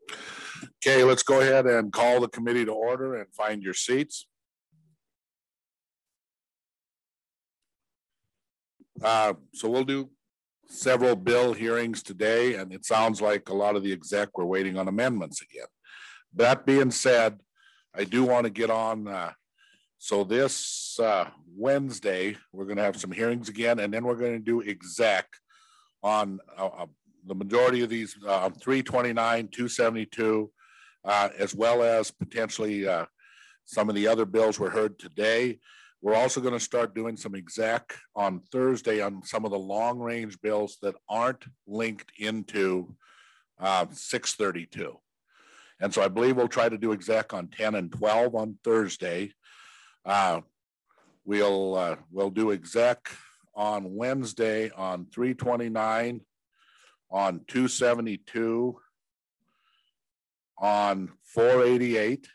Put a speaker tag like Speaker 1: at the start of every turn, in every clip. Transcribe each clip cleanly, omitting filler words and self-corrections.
Speaker 1: Okay, let's go ahead and call the committee to order and find your seats. So we'll do several bill hearings today, and it sounds like a lot of the exec were waiting on amendments again. That being said, I do want to get on. So this Wednesday, we're going to have some hearings again, and then we're going to do exec on the majority of these 329, 272, as well as potentially some of the other bills were heard today. We're also going to start doing some exec on Thursday on some of the long range bills that aren't linked into 632. And so I believe we'll try to do exec on 10 and 12 on Thursday. We'll do exec on Wednesday on 329, on 272, on 488.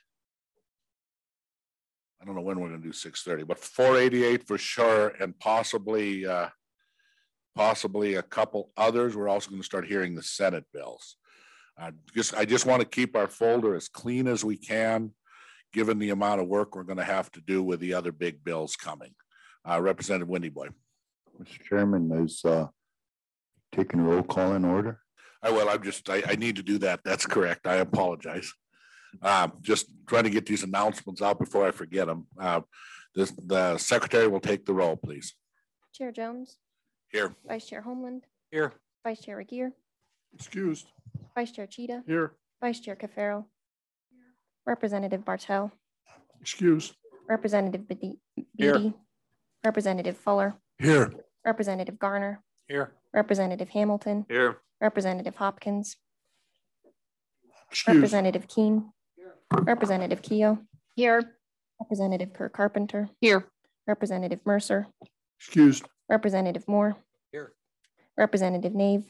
Speaker 1: I don't know when we're going to do 630, but 488 for sure, and possibly a couple others. We're also going to start hearing the Senate bills. I just want to keep our folder as clean as we can, given the amount of work we're going to have to do with the other big bills coming. Representative Windy Boy.
Speaker 2: Mr. Chairman, is taking roll call in order?
Speaker 1: I need to do that. That's correct. I apologize. Just trying to get these announcements out before I forget them. The secretary will take the roll, please.
Speaker 3: Chair Jones.
Speaker 1: Here.
Speaker 3: Vice Chair Homeland.
Speaker 1: Here.
Speaker 3: Vice Chair Regier.
Speaker 4: Excused.
Speaker 3: Vice Chair Cheetah.
Speaker 4: Here.
Speaker 3: Vice Chair Cafaro. Representative Bartel.
Speaker 4: Excused.
Speaker 3: Representative Beatty.
Speaker 1: Here.
Speaker 3: Representative Fuller.
Speaker 4: Here.
Speaker 3: Representative Garner.
Speaker 4: Here.
Speaker 3: Representative Hamilton.
Speaker 4: Here.
Speaker 3: Representative Hopkins.
Speaker 4: Excused.
Speaker 3: Representative Keene. Here. Representative Keogh.
Speaker 5: Here.
Speaker 3: Representative Kirk Carpenter.
Speaker 5: Here.
Speaker 3: Representative Mercer.
Speaker 4: Excused.
Speaker 3: Representative Moore.
Speaker 4: Here.
Speaker 3: Representative Nave.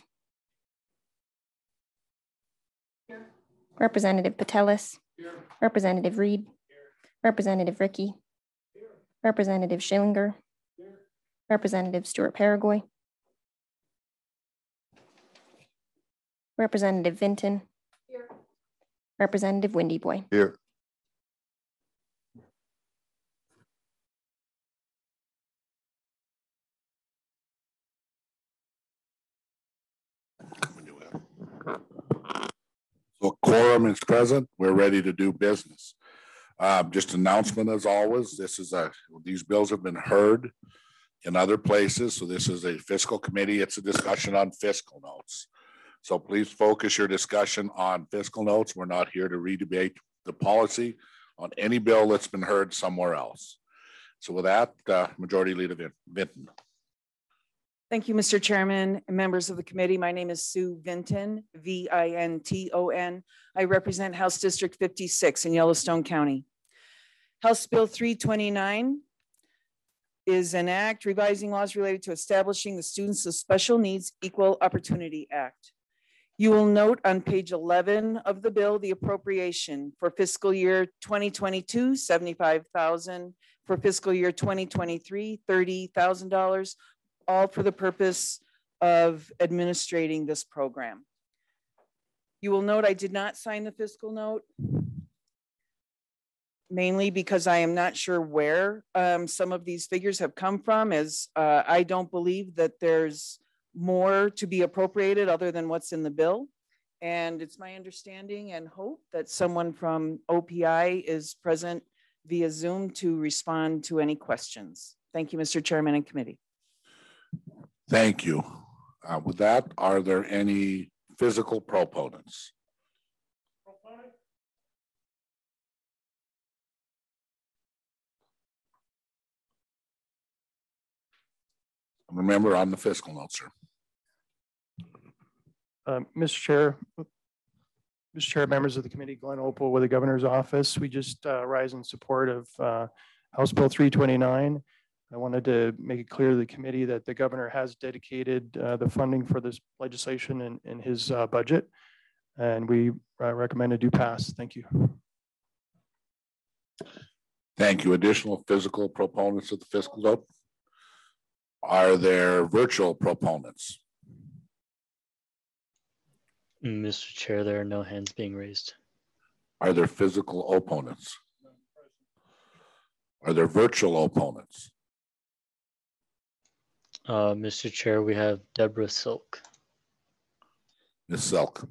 Speaker 4: Here.
Speaker 3: Representative Patelis.
Speaker 4: Here.
Speaker 3: Representative Reed.
Speaker 4: Here.
Speaker 3: Representative Ricky.
Speaker 4: Here.
Speaker 3: Representative Schillinger.
Speaker 4: Here.
Speaker 3: Representative Stewart Paraguay. Representative Vinton.
Speaker 4: Here.
Speaker 3: Representative Windy Boy.
Speaker 2: Here.
Speaker 1: So quorum is present. We're ready to do business. Just announcement as always. These bills have been heard in other places. So this is a fiscal committee. It's a discussion on fiscal notes. So please focus your discussion on fiscal notes. We're not here to redebate the policy on any bill that's been heard somewhere else. So with that, Majority Leader Vinton.
Speaker 5: Thank you, Mr. Chairman and members of the committee. My name is Sue Vinton, V-I-N-T-O-N. I represent House District 56 in Yellowstone County. House Bill 329 is an act revising laws related to establishing the Students with Special Needs Equal Opportunity Act. You will note on page 11 of the bill the appropriation for fiscal year 2022, $75,000, for fiscal year 2023, $30,000, all for the purpose of administrating this program. You will note I did not sign the fiscal note, mainly because I am not sure where some of these figures have come from, as I don't believe that there's more to be appropriated other than what's in the bill. And it's my understanding and hope that someone from OPI is present via Zoom to respond to any questions. Thank you, Mr. Chairman and committee.
Speaker 1: Thank you. With that, are there any physical proponents? Remember on the fiscal note, sir.
Speaker 4: Mr. Chair, members of the committee, Glenn Opal with the governor's office. We just rise in support of House Bill 329. I wanted to make it clear to the committee that the governor has dedicated the funding for this legislation in his budget, and we recommend it do pass. Thank you.
Speaker 1: Thank you. Additional physical proponents of the fiscal note? Are there virtual proponents?
Speaker 6: Mr. Chair, there are no hands being raised.
Speaker 1: Are there physical opponents? Are there virtual opponents?
Speaker 6: Mr. Chair, we have Deborah Silk.
Speaker 1: Ms. Selk.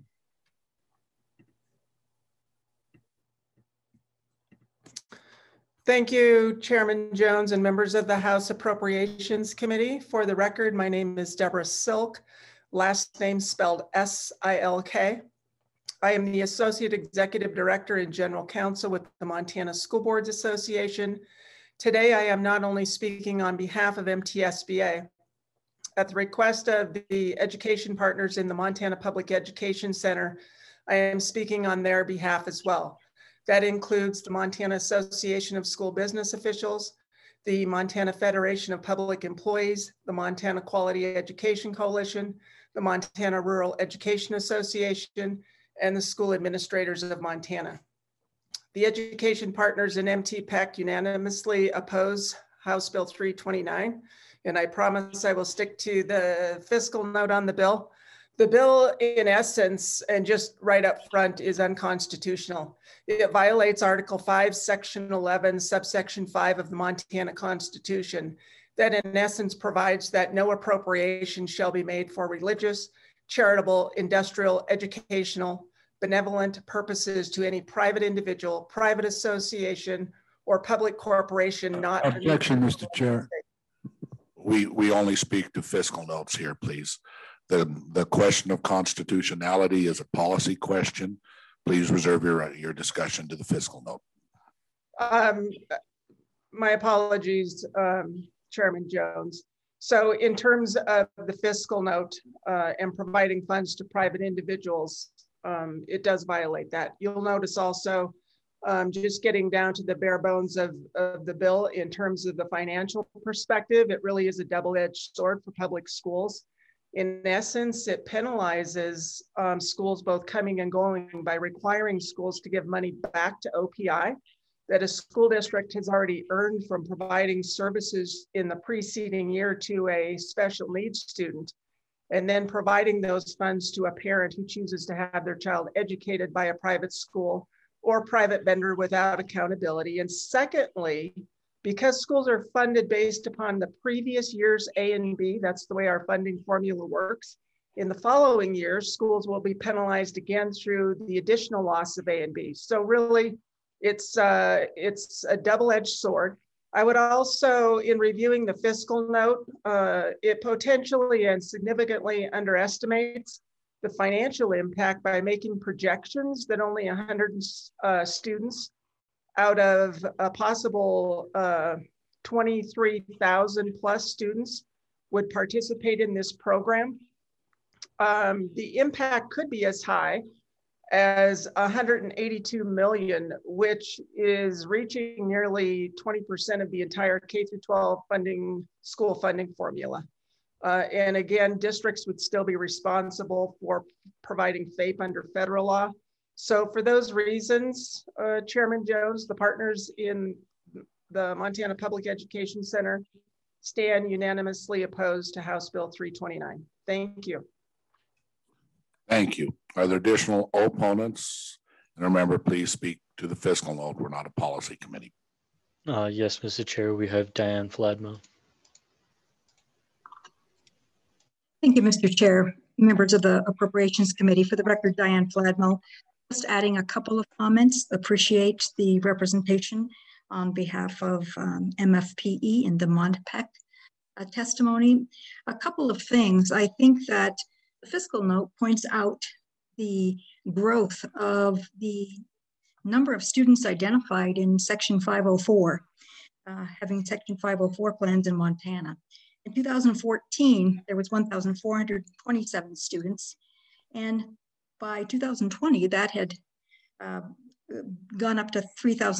Speaker 7: Thank you, Chairman Jones and members of the House Appropriations Committee. For the record, my name is Deborah Silk, last name spelled S-I-L-K. I am the Associate Executive Director and General Counsel with the Montana School Boards Association. Today, I am not only speaking on behalf of MTSBA. At the request of the education partners in the Montana Public Education Center, I am speaking on their behalf as well. That includes the Montana Association of School Business Officials, the Montana Federation of Public Employees, the Montana Quality Education Coalition, the Montana Rural Education Association, and the School Administrators of Montana. The education partners in MTPEC unanimously oppose House Bill 329, and I promise I will stick to the fiscal note on the bill. The bill, in essence, and just right up front, is unconstitutional. It violates Article 5, Section 11, subsection 5 of the Montana Constitution, that in essence provides that no appropriation shall be made for religious, charitable, industrial, educational, benevolent purposes to any private individual, private association, or public corporation not.
Speaker 2: Objection, Mr. Chair.
Speaker 1: We only speak to fiscal notes here, please. The question of constitutionality is a policy question. Please reserve your discussion to the fiscal note.
Speaker 7: My apologies, Chairman Jones. So in terms of the fiscal note and providing funds to private individuals, it does violate that. You'll notice also, just getting down to the bare bones of the bill in terms of the financial perspective, it really is a double-edged sword for public schools. In essence, it penalizes schools both coming and going by requiring schools to give money back to OPI that a school district has already earned from providing services in the preceding year to a special needs student, and then providing those funds to a parent who chooses to have their child educated by a private school or private vendor without accountability. And secondly, because schools are funded based upon the previous year's A and B, that's the way our funding formula works. In the following years, schools will be penalized again through the additional loss of A and B. So really, it's a double-edged sword. I would also, in reviewing the fiscal note, it potentially and significantly underestimates the financial impact by making projections that only 100 students out of a possible 23,000 plus students would participate in this program. The impact could be as high as 182 million, which is reaching nearly 20% of the entire K-12 funding, school funding formula. And again, districts would still be responsible for providing FAPE under federal law. So for those reasons, Chairman Jones, the partners in the Montana Public Education Center stand unanimously opposed to House Bill 329. Thank you.
Speaker 1: Thank you. Are there additional opponents? And remember, please speak to the fiscal note. We're not a policy committee.
Speaker 6: Yes, Mr. Chair, we have Diane Fladmo.
Speaker 8: Thank you, Mr. Chair, members of the Appropriations Committee. For the record, Diane Fladmo. Just adding a couple of comments. Appreciate the representation on behalf of MFPE and the MONTPEC testimony. A couple of things. I think that the fiscal note points out the growth of the number of students identified in Section 504, having Section 504 plans in Montana. In 2014, there was 1,427 students, and by 2020, that had gone up to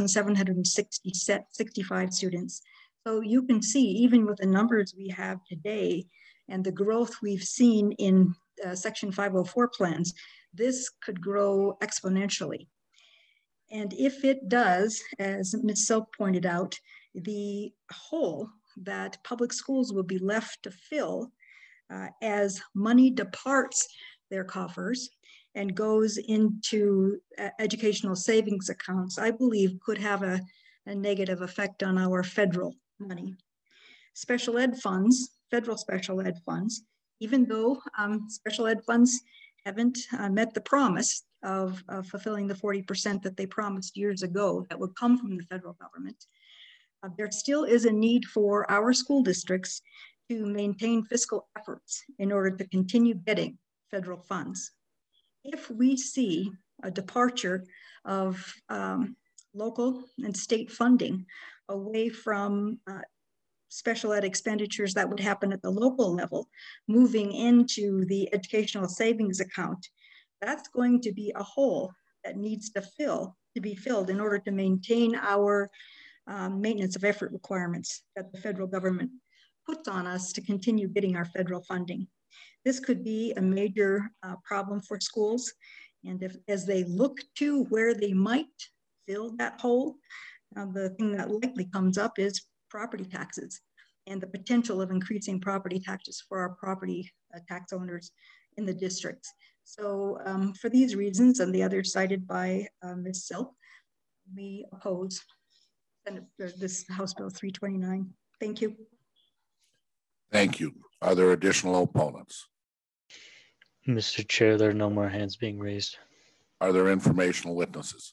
Speaker 8: 3,765 students. So you can see, even with the numbers we have today and the growth we've seen in Section 504 plans, this could grow exponentially. And if it does, as Ms. Silk pointed out, the hole that public schools will be left to fill as money departs their coffers and goes into educational savings accounts, I believe could have a negative effect on our federal money. Special ed funds, federal special ed funds, even though special ed funds haven't met the promise of fulfilling the 40% that they promised years ago that would come from the federal government, there still is a need for our school districts to maintain fiscal efforts in order to continue getting federal funds. If we see a departure of local and state funding away from special ed expenditures that would happen at the local level, moving into the educational savings account, that's going to be a hole that needs to be filled in order to maintain our maintenance of effort requirements that the federal government puts on us to continue getting our federal funding. This could be a major problem for schools. And as they look to where they might fill that hole, the thing that likely comes up is property taxes and the potential of increasing property taxes for our property tax owners in the districts. So for these reasons and the others cited by Ms. Silk, we oppose this House Bill 329. Thank you.
Speaker 1: Thank you. Are there additional opponents?
Speaker 6: Mr. Chair, there are no more hands being raised.
Speaker 1: Are there informational witnesses?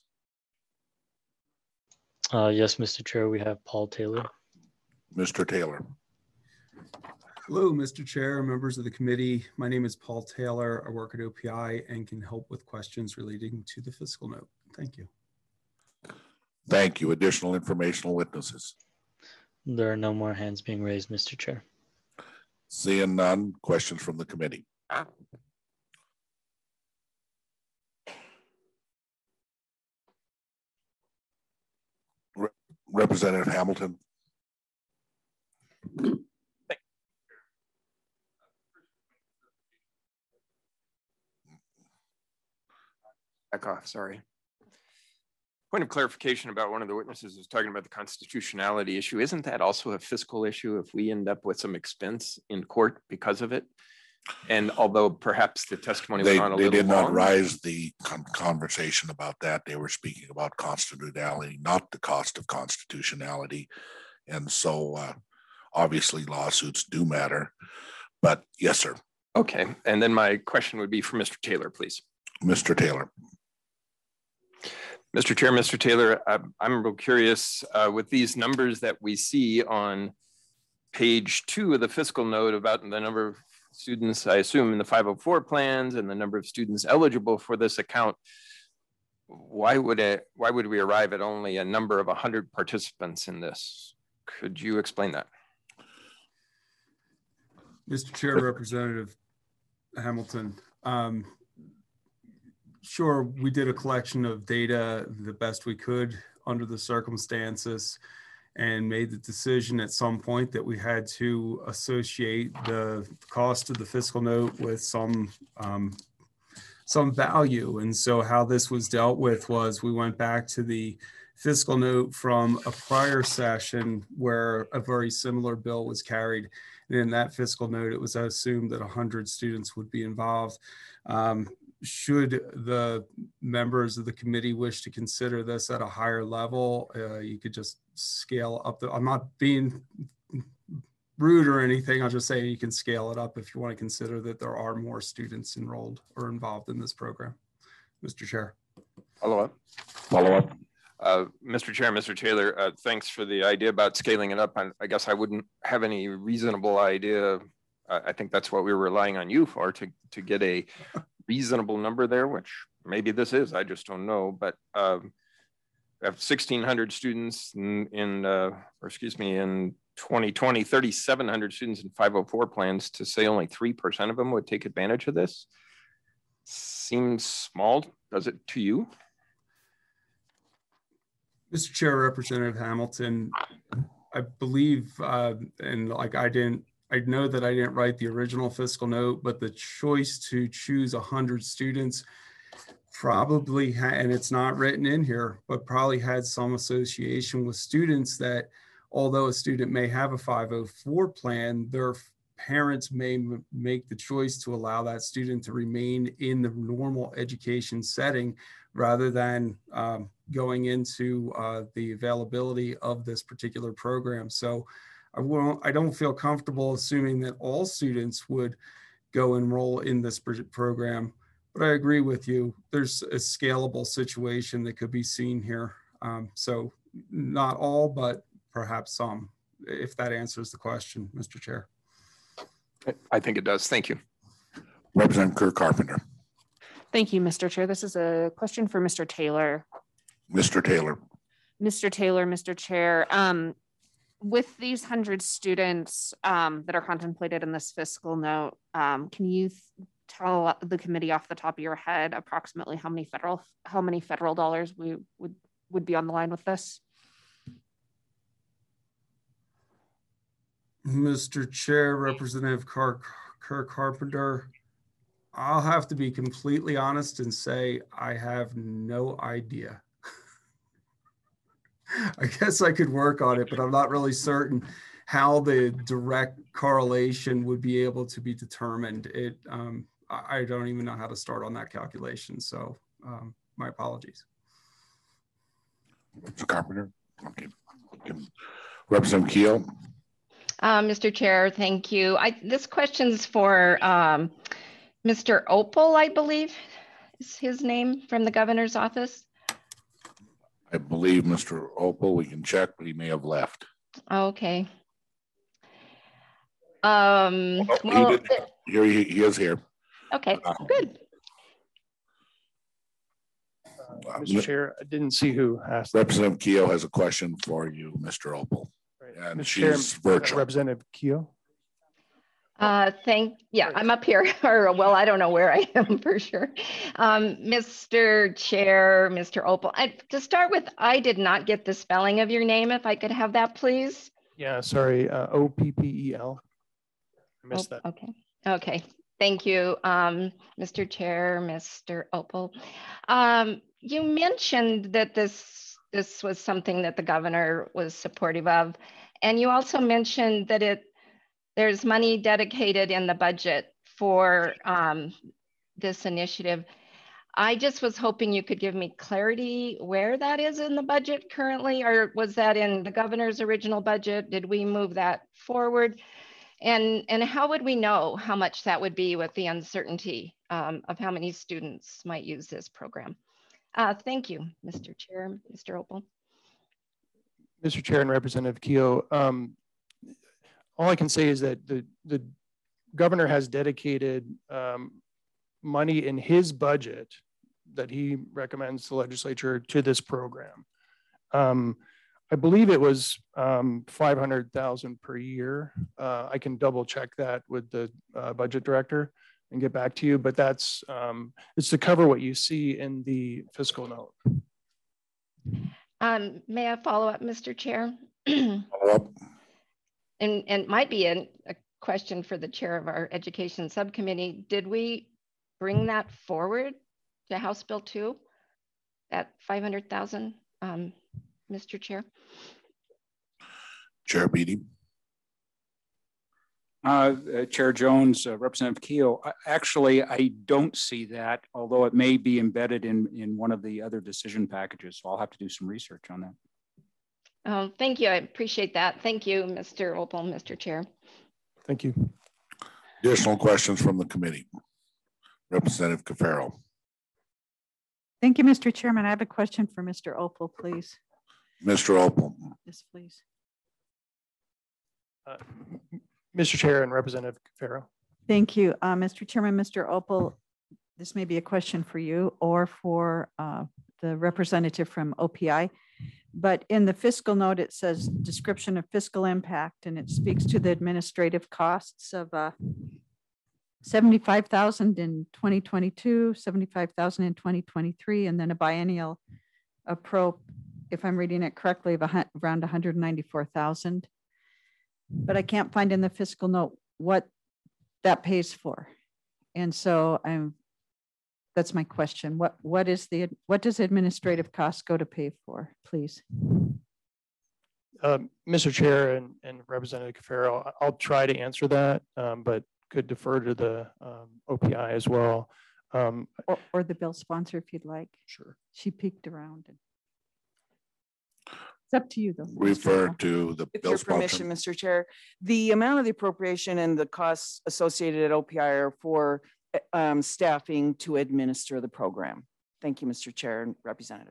Speaker 6: Yes, Mr. Chair, we have Paul Taylor.
Speaker 1: Mr. Taylor.
Speaker 9: Hello, Mr. Chair, members of the committee. My name is Paul Taylor. I work at OPI and can help with questions relating to the fiscal note. Thank you.
Speaker 1: Thank you. Additional informational witnesses?
Speaker 6: There are no more hands being raised, Mr. Chair.
Speaker 1: Seeing none, questions from the committee. Representative Hamilton.
Speaker 10: Back off, sorry. Point of clarification about one of the witnesses was talking about the constitutionality issue. Isn't that also a fiscal issue if we end up with some expense in court because of it? And although perhaps the testimony went on a little long. They did not
Speaker 1: rise the conversation about that. They were speaking about constitutionality, not the cost of constitutionality. And so obviously lawsuits do matter, but yes, sir.
Speaker 10: Okay, and then my question would be for Mr. Taylor, please.
Speaker 1: Mr. Taylor.
Speaker 10: Mr. Chair, Mr. Taylor, I'm real curious with these numbers that we see on page 2 of the fiscal note about the number of students, I assume, in the 504 plans and the number of students eligible for this account. Why would we arrive at only a number of 100 participants in this? Could you explain that?
Speaker 9: Mr. Chair, Representative Hamilton. Sure, we did a collection of data the best we could under the circumstances and made the decision at some point that we had to associate the cost of the fiscal note with some value. And so how this was dealt with was we went back to the fiscal note from a prior session where a very similar bill was carried. And in that fiscal note, it was assumed that 100 students would be involved. Should the members of the committee wish to consider this at a higher level, you could just scale up. I'm not being rude or anything. I'll just say you can scale it up if you want to consider that there are more students enrolled or involved in this program. Mr. Chair.
Speaker 10: Follow up. Mr. Chair, Mr. Taylor, thanks for the idea about scaling it up. I guess I wouldn't have any reasonable idea. I think that's what we were relying on you for, to get a reasonable number there, which maybe this is, I just don't know. But we have 1,600 students in 2020, 3,700 students in 504 plans. To say only 3% of them would take advantage of this seems small. Does it to you?
Speaker 9: Mr. Chair, Representative Hamilton, I believe, and like I know that I didn't write the original fiscal note, but the choice to choose 100 students probably had, and it's not written in here, but probably had some association with students that, although a student may have a 504 plan, their parents may make the choice to allow that student to remain in the normal education setting rather than going into the availability of this particular program. So I don't feel comfortable assuming that all students would go enroll in this program, but I agree with you. There's a scalable situation that could be seen here. So not all, but perhaps some, if that answers the question, Mr. Chair.
Speaker 10: I think it does. Thank you.
Speaker 1: Representative Kerr Carpenter.
Speaker 11: Thank you, Mr. Chair. This is a question for Mr. Taylor.
Speaker 1: Mr. Taylor.
Speaker 11: Mr. Taylor, Mr. Chair, with these 100 students that are contemplated in this fiscal note, can you tell the committee off the top of your head approximately how many federal dollars we would be on the line with this?
Speaker 9: Mr. Chair, Representative Kerr Carpenter, I'll have to be completely honest and say I have no idea. I guess I could work on it, but I'm not really certain how the direct correlation would be able to be determined. I don't even know how to start on that calculation. So my apologies.
Speaker 1: Mr. Carpenter. Okay. Representative Keel.
Speaker 12: Mr. Chair, thank you. This question's for Mr. Opal, I believe is his name, from the governor's office.
Speaker 1: I believe Mr. Opal, we can check, but he may have left.
Speaker 12: Okay.
Speaker 1: Well, he is here.
Speaker 12: Okay, good.
Speaker 4: Mr. Chair, I didn't see who asked.
Speaker 1: Representative Keogh has a question for you, Mr. Opal.
Speaker 4: Right.
Speaker 1: And
Speaker 4: Mr.
Speaker 1: she's
Speaker 4: Chair,
Speaker 1: virtual.
Speaker 4: Representative Keogh.
Speaker 12: Yeah, I'm up here, or well, I don't know where I am for sure. Mr. Chair, Mr. Opal, to start with, I did not get the spelling of your name. If I could have that, please.
Speaker 4: Yeah, sorry, O-P-P-E-L. I missed that.
Speaker 12: Okay, okay. Thank you, Mr. Chair, Mr. Opal. You mentioned that this was something that the governor was supportive of, and you also mentioned that there's money dedicated in the budget for this initiative. I just was hoping you could give me clarity where that is in the budget currently, or was that in the governor's original budget? Did we move that forward? And how would we know how much that would be with the uncertainty of how many students might use this program? Thank you, Mr. Chair, Mr. Opal.
Speaker 4: Mr. Chair and Representative Keogh, all I can say is that the governor has dedicated money in his budget that he recommends the legislature to this program. I believe it was $500,000 per year. I can double check that with the budget director and get back to you, but that's it's to cover what you see in the fiscal note.
Speaker 12: May I follow up, Mr. Chair?
Speaker 1: Follow up.
Speaker 12: And it might be a question for the chair of our education subcommittee. Did we bring that forward to House Bill 2, that 500,000, Mr. Chair?
Speaker 1: Chair Beatty.
Speaker 13: Chair Jones, Representative Keogh, actually, I don't see that, although it may be embedded in one of the other decision packages. So I'll have to do some research on that.
Speaker 12: Oh, thank you. I appreciate that. Thank you, Mr. Opal, Mr. Chair.
Speaker 4: Thank you.
Speaker 1: Additional questions from the committee. Representative Cafaro.
Speaker 14: Thank you, Mr. Chairman. I have a question for Mr. Opal, please.
Speaker 1: Mr. Opal.
Speaker 14: Yes, please.
Speaker 4: Mr. Chair and Representative Cafaro.
Speaker 14: Thank you, Mr. Chairman. Mr. Opal, this may be a question for you or for the representative from OPI. But in the fiscal note, it says description of fiscal impact, and it speaks to the administrative costs of $75,000 in 2022, $75,000 in 2023, and then a biennial if I'm reading it correctly, of around $194,000. But I can't find in the fiscal note what that pays for. And so that's my question. What does administrative costs go to pay for, please?
Speaker 4: Mr. Chair and Representative Cafaro, I'll try to answer that, but could defer to the OPI as well.
Speaker 14: Or the bill sponsor if you'd like.
Speaker 4: Sure.
Speaker 14: She peeked around. It's up to you though.
Speaker 1: Refer to the
Speaker 5: With
Speaker 1: bill
Speaker 5: your
Speaker 1: sponsor.
Speaker 5: permission, Mr. Chair, the amount of the appropriation and the costs associated at OPI are for staffing to administer the program. Thank you, Mr. Chair and Representative.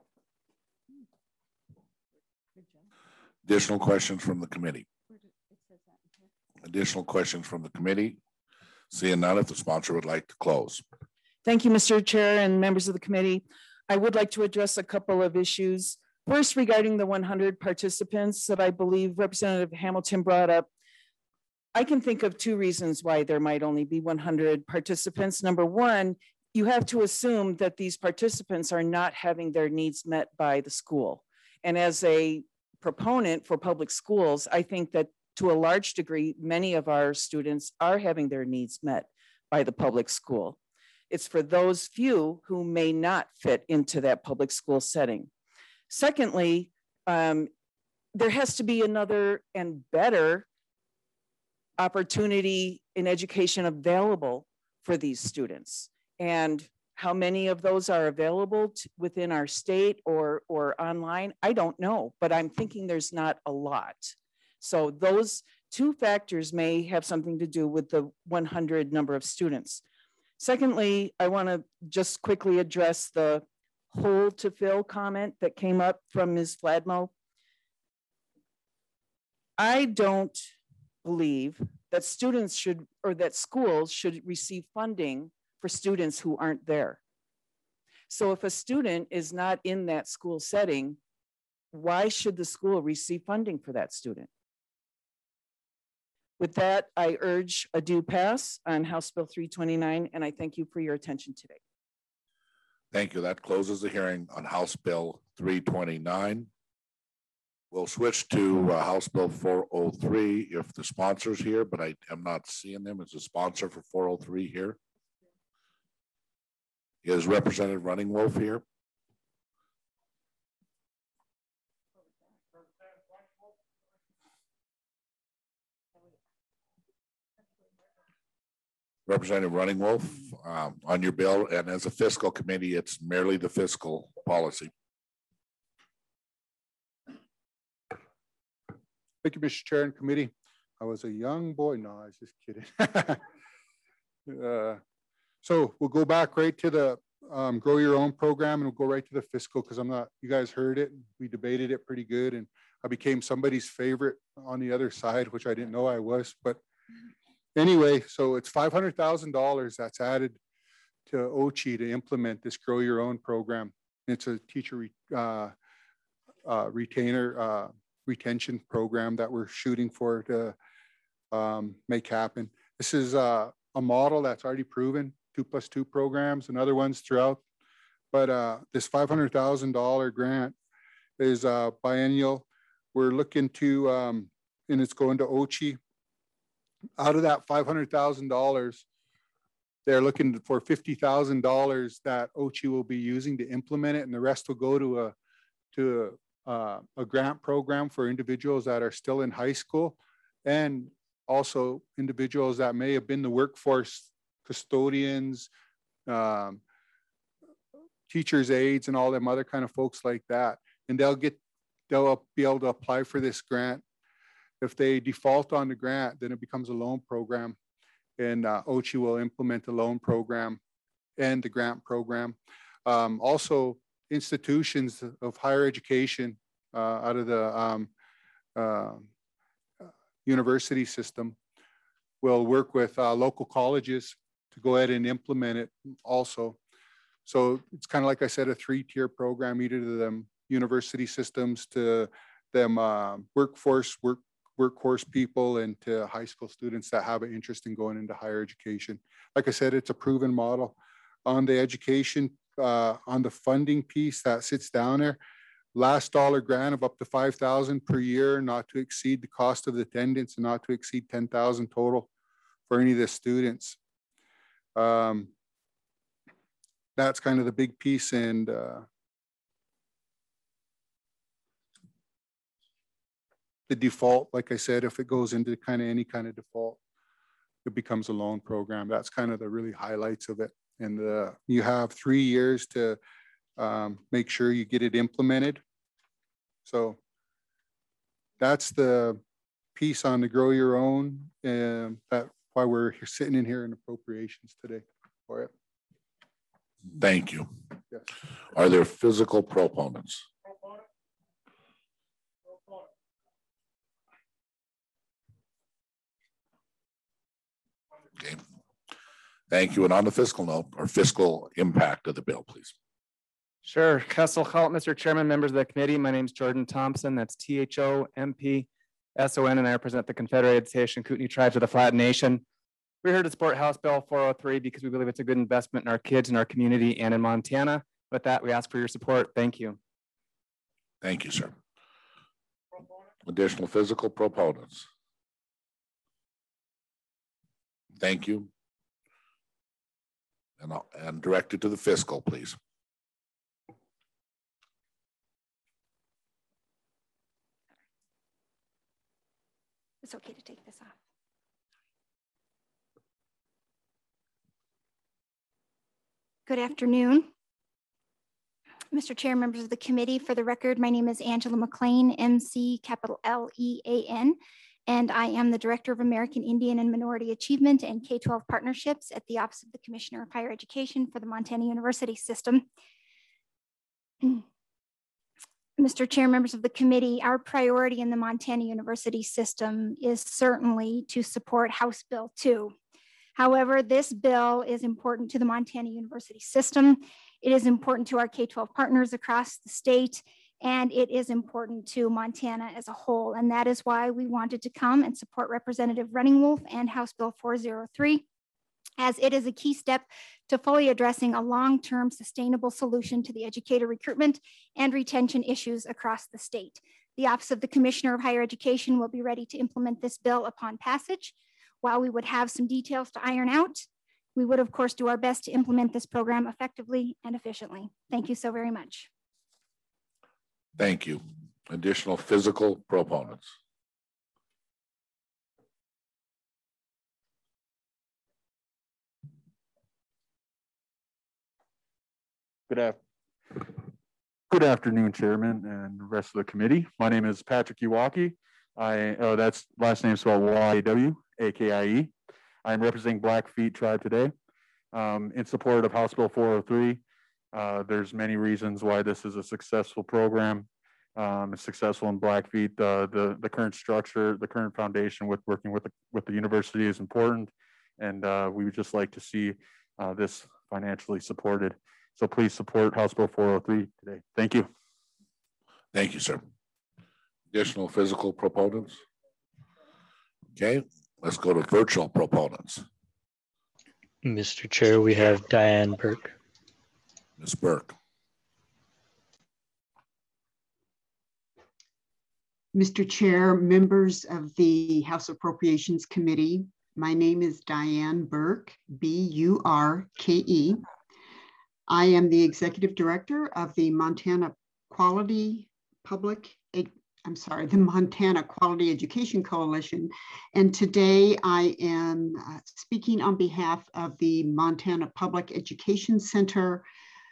Speaker 1: Additional questions from the committee? Additional questions from the committee? Seeing none, if the sponsor would like to close.
Speaker 5: Thank you, Mr. Chair and members of the committee. I would like to address a couple of issues. First, regarding the 100 participants that I believe Representative Hamilton brought up. I can think of two reasons why there might only be 100 participants. Number one, you have to assume that these participants are not having their needs met by the school. And as a proponent for public schools, I think that to a large degree, many of our students are having their needs met by the public school. It's for those few who may not fit into that public school setting. Secondly, there has to be another and better opportunity in education available for these students. And how many of those are available within our state or online, I don't know, but I'm thinking there's not a lot. So those two factors may have something to do with the 100 number of students. Secondly, I want to just quickly address the hole to fill comment that came up from Ms. Fladmo. I don't believe that students should, or that schools should receive funding for students who aren't there. So if a student is not in that school setting, why should the school receive funding for that student? With that, I urge a due pass on House Bill 329, and I thank you for your attention today.
Speaker 1: Thank you. That closes the hearing on House Bill 329. We'll switch to House Bill 403 if the sponsor's here, but I am not seeing them as a sponsor for 403 here. Is Representative Running Wolf here? Representative Running Wolf, on your bill, and as a fiscal committee, it's merely the fiscal policy.
Speaker 15: Thank you, Mr. Chair and committee. I was a young boy. No, I was just kidding. So we'll go back right to the Grow Your Own program, and we'll go right to the fiscal because you guys heard it. We debated it pretty good, and I became somebody's favorite on the other side, which I didn't know I was. But anyway, so it's $500,000 that's added to OCHI to implement this Grow Your Own program. It's a teacher retention program that we're shooting for to make happen. This is a model that's already proven, 2+2 programs and other ones throughout. But this $500,000 grant is biennial. We're looking to, and it's going to OCHI. Out of that $500,000, they're looking for $50,000 that OCHI will be using to implement it, and the rest will go to a grant program for individuals that are still in high school, and also individuals that may have been the workforce, custodians, teachers' aides, and all them other kind of folks like that. And they'll be able to apply for this grant. If they default on the grant, then it becomes a loan program, and OCHI will implement the loan program and the grant program. Also, institutions of higher education out of the university system will work with local colleges to go ahead and implement it also. So it's kind of like I said, a 3-tier program, either to them university systems, to them workforce people, and to high school students that have an interest in going into higher education. Like I said, it's a proven model. On the education, on the funding piece that sits down there, last dollar grant of up to $5,000 per year, not to exceed the cost of the attendance, and not to exceed $10,000 total for any of the students. That's kind of the big piece. And the default, like I said, if it goes into kind of any kind of default, it becomes a loan program. That's kind of the really highlights of it. And you have 3 years to make sure you get it implemented. So that's the piece on the grow your own, and that's why we're sitting in here in appropriations today for it.
Speaker 1: Thank you.
Speaker 15: Yes.
Speaker 1: Are there physical proponents? Okay. Thank you. And on the fiscal note or fiscal impact of the bill, please.
Speaker 16: Sure. Kessel Halt, Mr. Chairman, members of the committee. My name is Jordan Thompson. That's THOMPSON, and I represent the Confederated Station Kootenai Tribes of the Flat Nation. We're here to support House Bill 403 because we believe it's a good investment in our kids, in our community, and in Montana. With that, we ask for your support. Thank you.
Speaker 1: Thank you, sir. Additional physical proponents. Thank you. And directed to the fiscal, please.
Speaker 17: It's okay to take this off. Good afternoon, Mr. Chair, members of the committee. For the record, my name is Angela McLean, MC capital L-E-A-N, and I am the Director of American Indian and Minority Achievement and K-12 Partnerships at the Office of the Commissioner of Higher Education for the Montana University System. Mr. Chair, members of the committee, our priority in the Montana University System is certainly to support House Bill 2. However, this bill is important to the Montana University System. It is important to our K-12 partners across the state, and it is important to Montana as a whole. And that is why we wanted to come and support Representative Running Wolf and House Bill 403, as it is a key step to fully addressing a long-term sustainable solution to the educator recruitment and retention issues across the state. The Office of the Commissioner of Higher Education will be ready to implement this bill upon passage. While we would have some details to iron out, we would of course do our best to implement this program effectively and efficiently. Thank you so very much.
Speaker 1: Thank you. Additional physical proponents.
Speaker 2: Good afternoon, Chairman and the rest of the committee. My name is Patrick Iwaki. That's last name spelled Y-A-W-A-K-I-E. I'm representing Blackfeet Tribe today in support of House Bill 403. There's many reasons why this is a successful program. It's successful in Blackfeet. The current structure, the current foundation with working with the university is important, and we would just like to see this financially supported. So please support House Bill 403 today. Thank you.
Speaker 1: Thank you, sir. Additional physical proponents? Okay, let's go to virtual proponents.
Speaker 6: Mr. Chair, we have Diane Burke.
Speaker 1: Ms. Burke.
Speaker 18: Mr. Chair, members of the House Appropriations Committee, my name is Diane Burke, B-U-R-K-E. I am the Executive Director of the Montana Quality Education Coalition. And today I am speaking on behalf of the Montana Public Education Center.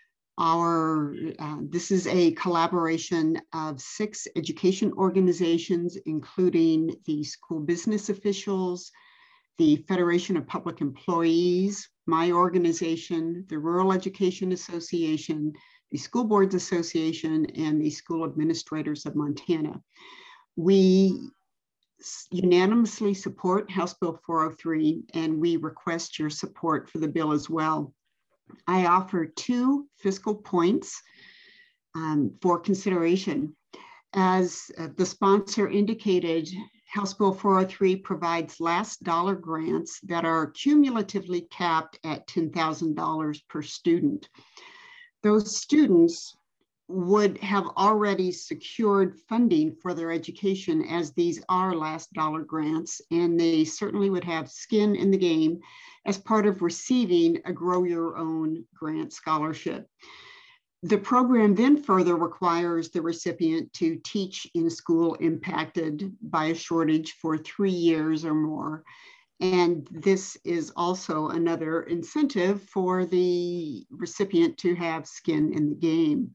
Speaker 18: This is a collaboration of 6 education organizations, including the school business officials, the Federation of Public Employees, my organization, the Rural Education Association, the School Boards Association, and the School Administrators of Montana. We unanimously support House Bill 403, and we request your support for the bill as well. I offer 2 fiscal points for consideration. As the sponsor indicated, House Bill 403 provides last dollar grants that are cumulatively capped at $10,000 per student. Those students would have already secured funding for their education, as these are last dollar grants, and they certainly would have skin in the game as part of receiving a Grow Your Own grant scholarship. The program then further requires the recipient to teach in a school impacted by a shortage for 3 years or more. And this is also another incentive for the recipient to have skin in the game.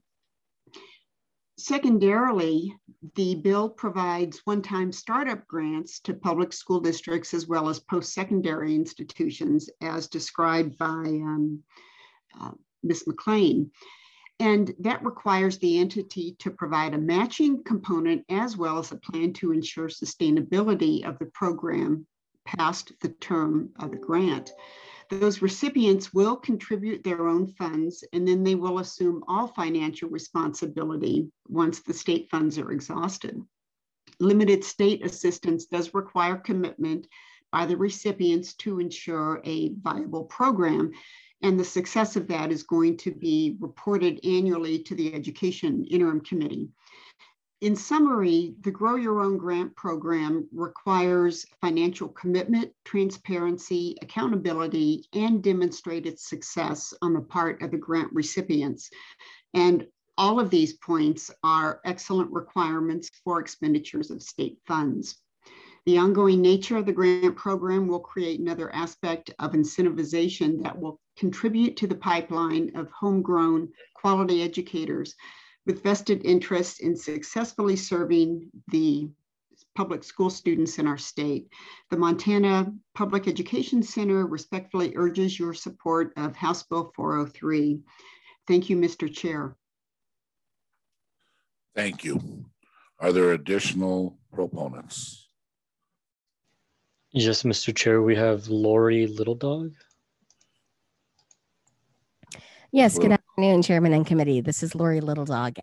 Speaker 18: Secondarily, the bill provides one-time startup grants to public school districts as well as post-secondary institutions as described by Ms. McLean. And that requires the entity to provide a matching component as well as a plan to ensure sustainability of the program past the term of the grant. Those recipients will contribute their own funds, and then they will assume all financial responsibility once the state funds are exhausted. Limited state assistance does require commitment by the recipients to ensure a viable program, and the success of that is going to be reported annually to the Education Interim Committee. In summary, the Grow Your Own Grant program requires financial commitment, transparency, accountability, and demonstrated success on the part of the grant recipients. And all of these points are excellent requirements for expenditures of state funds. The ongoing nature of the grant program will create another aspect of incentivization that will contribute to the pipeline of homegrown quality educators with vested interest in successfully serving the public school students in our state. The Montana Public Education Center respectfully urges your support of House Bill 403. Thank you, Mr. Chair.
Speaker 1: Thank you. Are there additional proponents?
Speaker 6: Yes, Mr. Chair, we have Lori Little Dog.
Speaker 19: Yes, good afternoon, Chairman and Committee. This is Lori Little Dog,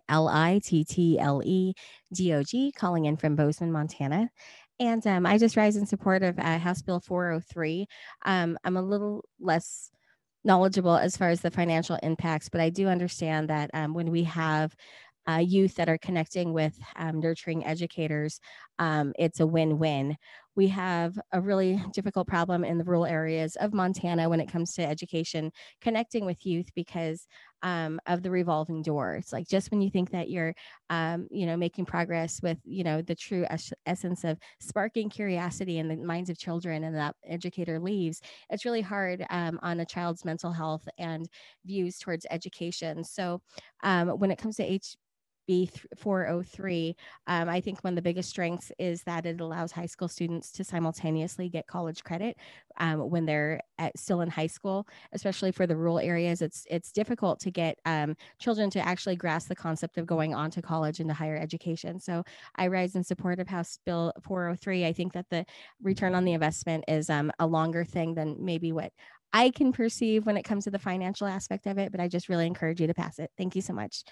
Speaker 19: LITTLEDOG, calling in from Bozeman, Montana. And I just rise in support of House Bill 403. I'm a little less knowledgeable as far as the financial impacts, but I do understand that when we have youth that are connecting with nurturing educators, it's a win-win. We have a really difficult problem in the rural areas of Montana when it comes to education, connecting with youth because of the revolving door. It's like just when you think that you're, making progress with, the true essence of sparking curiosity in the minds of children, and that educator leaves, it's really hard on a child's mental health and views towards education. So when it comes to HB 403, I think one of the biggest strengths is that it allows high school students to simultaneously get college credit when they're still in high school, especially for the rural areas. It's difficult to get children to actually grasp the concept of going on to college into higher education. So I rise in support of House Bill 403. I think that the return on the investment is a longer thing than maybe what I can perceive when it comes to the financial aspect of it, but I just really encourage you to pass it. Thank you so much.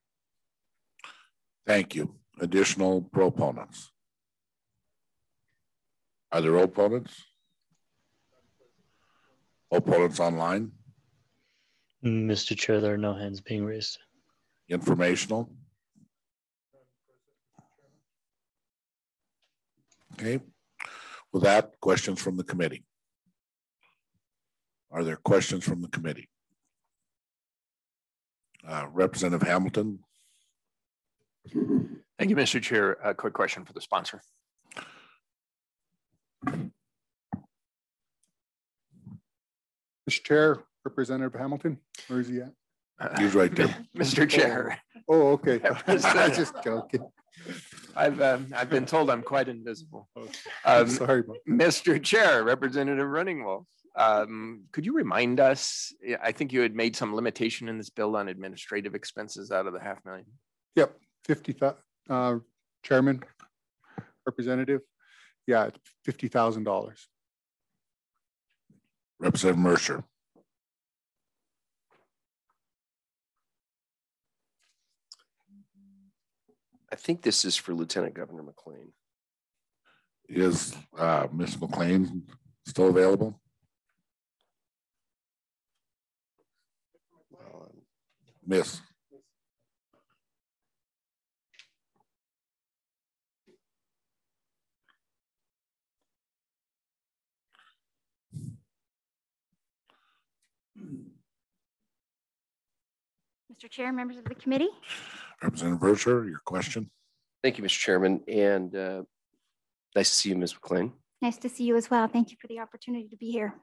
Speaker 1: Thank you. Additional proponents? Are there opponents? Opponents online?
Speaker 6: Mr. Chair, there are no hands being raised.
Speaker 1: Informational? Okay. With that, questions from the committee? Are there questions from the committee? Representative Hamilton?
Speaker 10: Thank you, Mr. Chair. A quick question for the sponsor.
Speaker 15: Mr. Chair, Representative Hamilton, where is he at?
Speaker 1: He's right there.
Speaker 10: Mr. Chair.
Speaker 15: Oh, okay. I was just joking.
Speaker 10: I've been told I'm quite invisible.
Speaker 15: Sorry,
Speaker 10: Mr. Chair, Representative Runningwolf, could you remind us? I think you had made some limitation in this bill on administrative expenses out of the $500,000.
Speaker 15: Yep, 50,000. Chairman, Representative. Yeah, it's $50,000.
Speaker 1: Representative Mercer.
Speaker 20: I think this is for Lieutenant Governor McLean.
Speaker 1: Is Ms. McLean still available? Miss.
Speaker 17: Mr. Chair, members of the committee.
Speaker 1: Representative Verser, your question.
Speaker 20: Thank you, Mr. Chairman, and nice to see you, Ms. McLean.
Speaker 17: Nice to see you as well. Thank you for the opportunity to be here.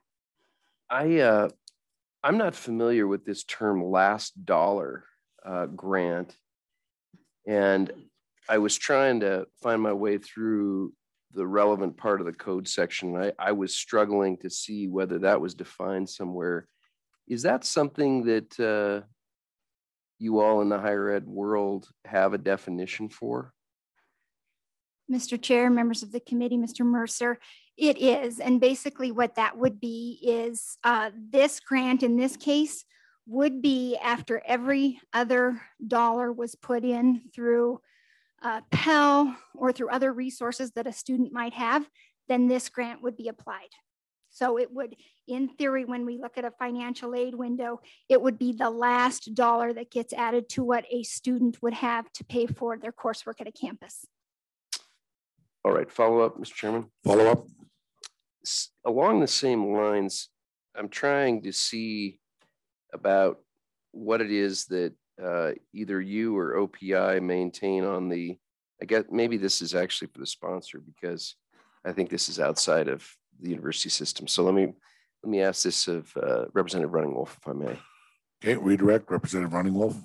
Speaker 20: I'm not familiar with this term last dollar grant, and I was trying to find my way through the relevant part of the code section. I was struggling to see whether that was defined somewhere. Is that something that you all in the higher ed world have a definition for?
Speaker 17: Mr. Chair, members of the committee, Mr. Mercer, it is. And basically what that would be is this grant in this case would be after every other dollar was put in through Pell or through other resources that a student might have, then this grant would be applied. So it would, in theory, when we look at a financial aid window, it would be the last dollar that gets added to what a student would have to pay for their coursework at a campus.
Speaker 20: All right, follow up, Mr. Chairman.
Speaker 1: Follow up.
Speaker 20: Along the same lines, I'm trying to see about what it is that either you or OPI maintain on the, I guess maybe this is actually for the sponsor because I think this is outside of the university system. So let me ask this of Representative Running Wolf, if I may.
Speaker 1: Okay, redirect Representative Running Wolf.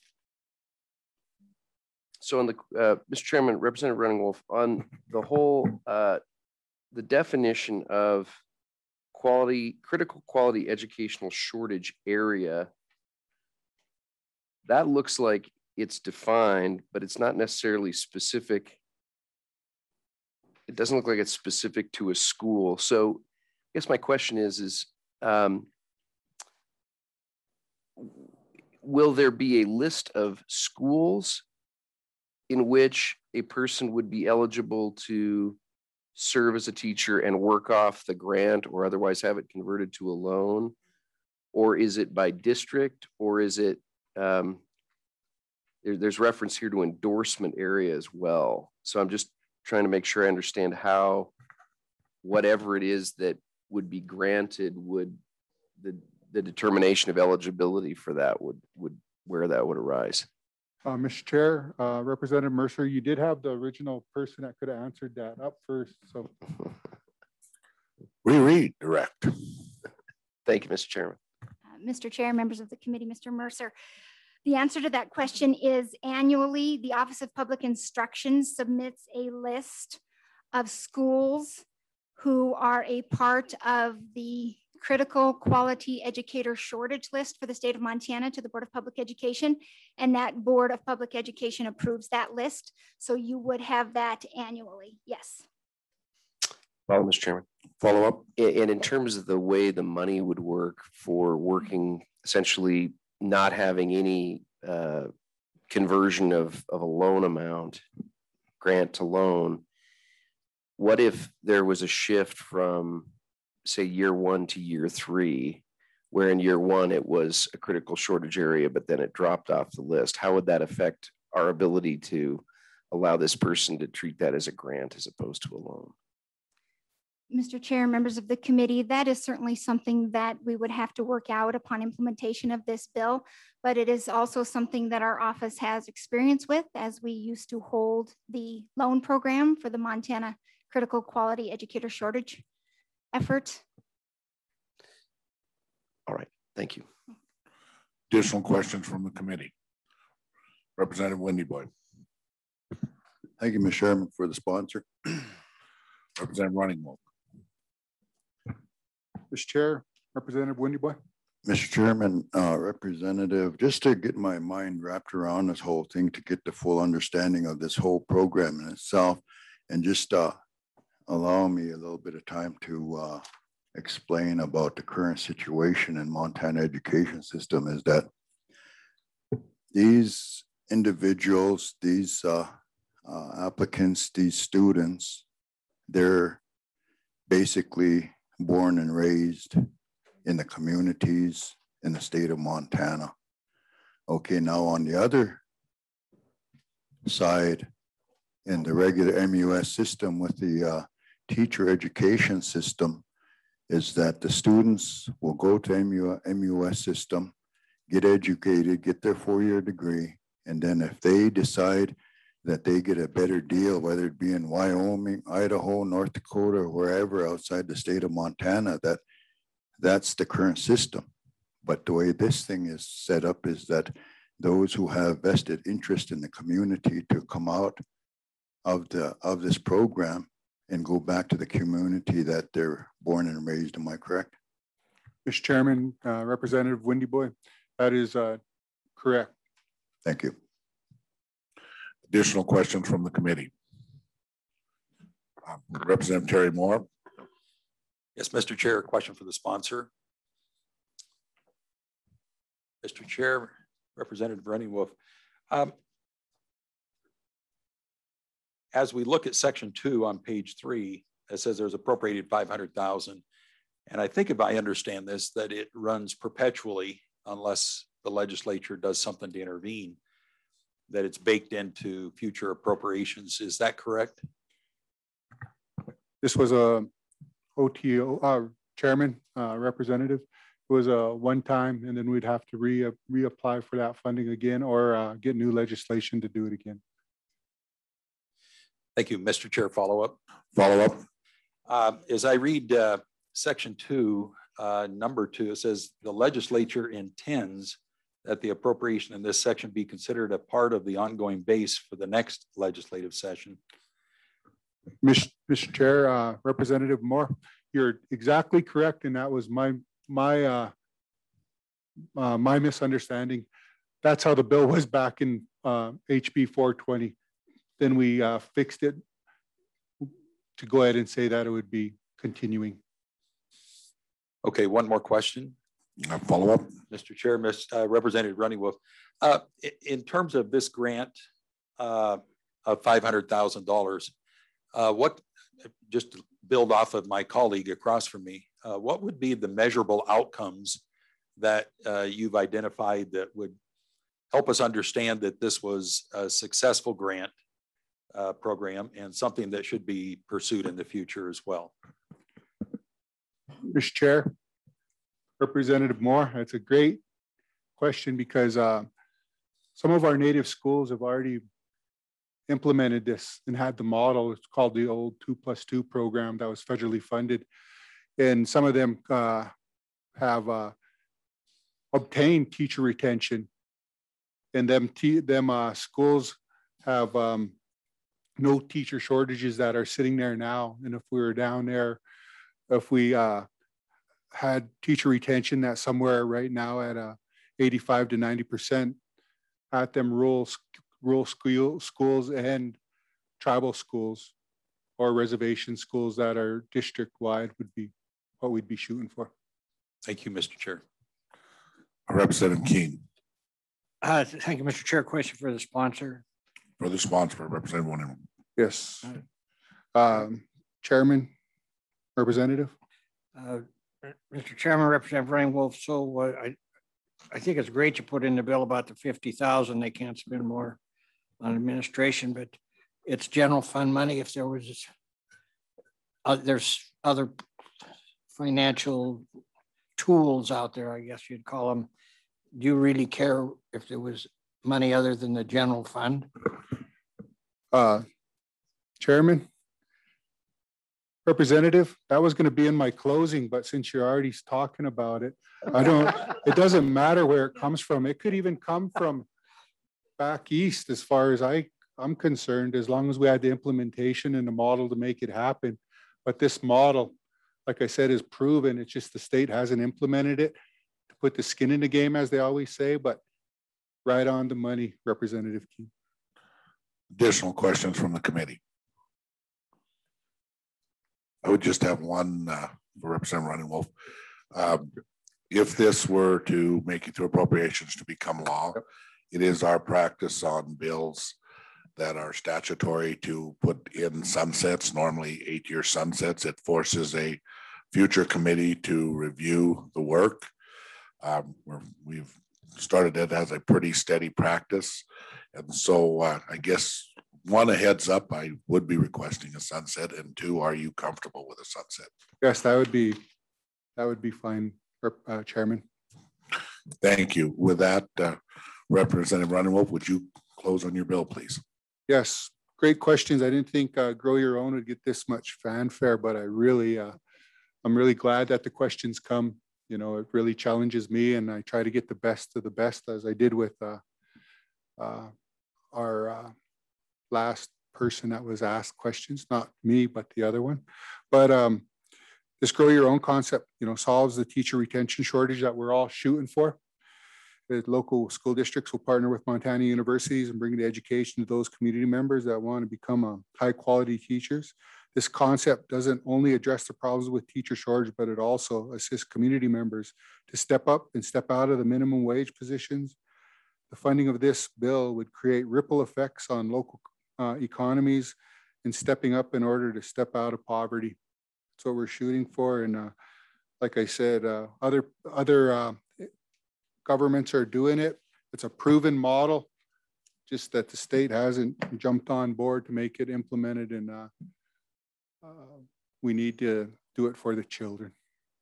Speaker 20: So on the, Mr. Chairman, Representative Running Wolf, on the whole, the definition of critical quality educational shortage area, that looks like it's defined, but it's not necessarily specific. It doesn't look like it's specific to a school. So I guess my question is will there be a list of schools in which a person would be eligible to serve as a teacher and work off the grant or otherwise have it converted to a loan? Or is it by district, or is it, there's reference here to endorsement area as well. So I'm just trying to make sure I understand how whatever it is that would be granted would, the determination of eligibility for that would where that would arise.
Speaker 15: Mr. Chair, Representative Mercer, you did have the original person that could have answered that up first. So
Speaker 1: reread direct.
Speaker 20: Thank you, Mr. Chairman.
Speaker 17: Mr. Chair, members of the committee, Mr. Mercer. The answer to that question is annually, the Office of Public Instruction submits a list of schools who are a part of the critical quality educator shortage list for the state of Montana to the Board of Public Education. And that Board of Public Education approves that list. So you would have that annually, yes.
Speaker 20: Follow, Mr. Chairman.
Speaker 1: Follow up.
Speaker 20: And in terms of the way the money would work for working, essentially not having any conversion of a loan amount, grant to loan, what if there was a shift from, say, year 1 to year 3, where in year 1 it was a critical shortage area, but then it dropped off the list? How would that affect our ability to allow this person to treat that as a grant as opposed to a loan?
Speaker 17: Mr. Chair, members of the committee, that is certainly something that we would have to work out upon implementation of this bill, but it is also something that our office has experience with, as we used to hold the loan program for the Montana Critical Quality Educator Shortage effort.
Speaker 20: All right, thank you.
Speaker 1: Additional questions from the committee. Representative Wendy Boyd.
Speaker 21: Thank you, Mr. Chairman, for the sponsor.
Speaker 1: Representative Running Wolf.
Speaker 15: Mr. Chair, Representative Wendy Boy.
Speaker 21: Mr. Chairman, Representative, just to get my mind wrapped around this whole thing, to get the full understanding of this whole program in itself, and just allow me a little bit of time to explain about the current situation in Montana education system, is that these individuals, these applicants, these students, they're basically born and raised in the communities in the state of Montana. Okay, now on the other side, in the regular MUS system with the teacher education system, is that the students will go to MUS system get educated, get their 4-year degree. And then if they decide that they get a better deal, whether it be in Wyoming, Idaho, North Dakota, or wherever outside the state of Montana, that's the current system. But the way this thing is set up is that those who have vested interest in the community to come out of this program and go back to the community that they're born and raised. Am I correct?
Speaker 15: Mr. Chairman, Representative Windy Boy, that is correct.
Speaker 21: Thank you.
Speaker 1: Additional questions from the committee? Representative Terry Moore.
Speaker 3: Yes, Mr. Chair, a question for the sponsor. Mr. Chair, Representative Running Wolf. As we look at section 2 on page 3, it says there's appropriated 500,000. And I think if I understand this, that it runs perpetually unless the legislature does something to intervene, that it's baked into future appropriations. Is that correct?
Speaker 15: This was a OTO, Chairman, Representative. It was a one-time, and then we'd have to reapply for that funding again, or get new legislation to do it again.
Speaker 3: Thank you, Mr. Chair. Follow up.
Speaker 1: Follow up.
Speaker 3: As I read section 2, number 2, it says the legislature intends that the appropriation in this section be considered a part of the ongoing base for the next legislative session.
Speaker 15: Mr. Chair, Representative Moore, you're exactly correct, and that was my misunderstanding. That's how the bill was back in HB 420. Then we fixed it to go ahead and say that it would be continuing.
Speaker 3: Okay, one more question.
Speaker 1: Follow up.
Speaker 3: Mr. Chair, Representative Running Wolf. In terms of this grant of $500,000, what, just to build off of my colleague across from me, what would be the measurable outcomes that you've identified that would help us understand that this was a successful grant program and something that should be pursued in the future as well?
Speaker 15: Mr. Chair, Representative Moore, that's a great question, because some of our native schools have already implemented this and had the model. It's called the old 2+2 program that was federally funded. And some of them have obtained teacher retention, and them schools have no teacher shortages that are sitting there now. And if we were down there, if we had teacher retention that's somewhere right now at 85 to 90% at them rural schools and tribal schools or reservation schools that are district wide would be what we'd be shooting for.
Speaker 3: Thank you, Mr. Chair.
Speaker 1: Representative King.
Speaker 22: Thank you, Mr. Chair. Question for the sponsor.
Speaker 1: For the sponsor, Representative Winning.
Speaker 15: Yes. Chairman, Representative.
Speaker 22: Mr. Chairman, Representative Running Wolf. So I think it's great you put in the bill about the 50,000. They can't spend more on administration, but it's general fund money. If there was, there's other financial tools out there, I guess you'd call them. Do you really care if there was money other than the general fund?
Speaker 15: Chairman, Representative, that was going to be in my closing, but since you're already talking about it, it doesn't matter where it comes from. It could even come from back east as far as I'm concerned, as long as we had the implementation and the model to make it happen. But this model, like I said, is proven. It's just the state hasn't implemented it to put the skin in the game, as they always say, but right on the money, Representative King.
Speaker 1: Additional questions from the committee? I would just have one for Representative Running Wolf. If this were to make it through appropriations to become law, it is our practice on bills that are statutory to put in sunsets, normally 8-year sunsets. It forces a future committee to review the work. We've started it as a pretty steady practice. And so I guess one, a heads up, I would be requesting a sunset, and 2, are you comfortable with a sunset?
Speaker 15: Yes, that would be fine, Chairman.
Speaker 1: Thank you. With that, Representative Running Wolf, would you close on your bill, please?
Speaker 15: Yes, great questions. I didn't think Grow Your Own would get this much fanfare, but I'm really glad that the questions come. You know, it really challenges me, and I try to get the best of the best, as I did with our last person that was asked questions, not me, but the other one. But this Grow Your Own concept, you know, solves the teacher retention shortage that we're all shooting for. The local school districts will partner with Montana universities and bring the education to those community members that want to become high quality teachers. This concept doesn't only address the problems with teacher shortage, but it also assists community members to step up and step out of the minimum wage positions. The funding of this bill would create ripple effects on local economies and stepping up in order to step out of poverty. That's what we're shooting for. And like I said, other governments are doing it. It's a proven model, just that the state hasn't jumped on board to make it implemented, and we need to do it for the children.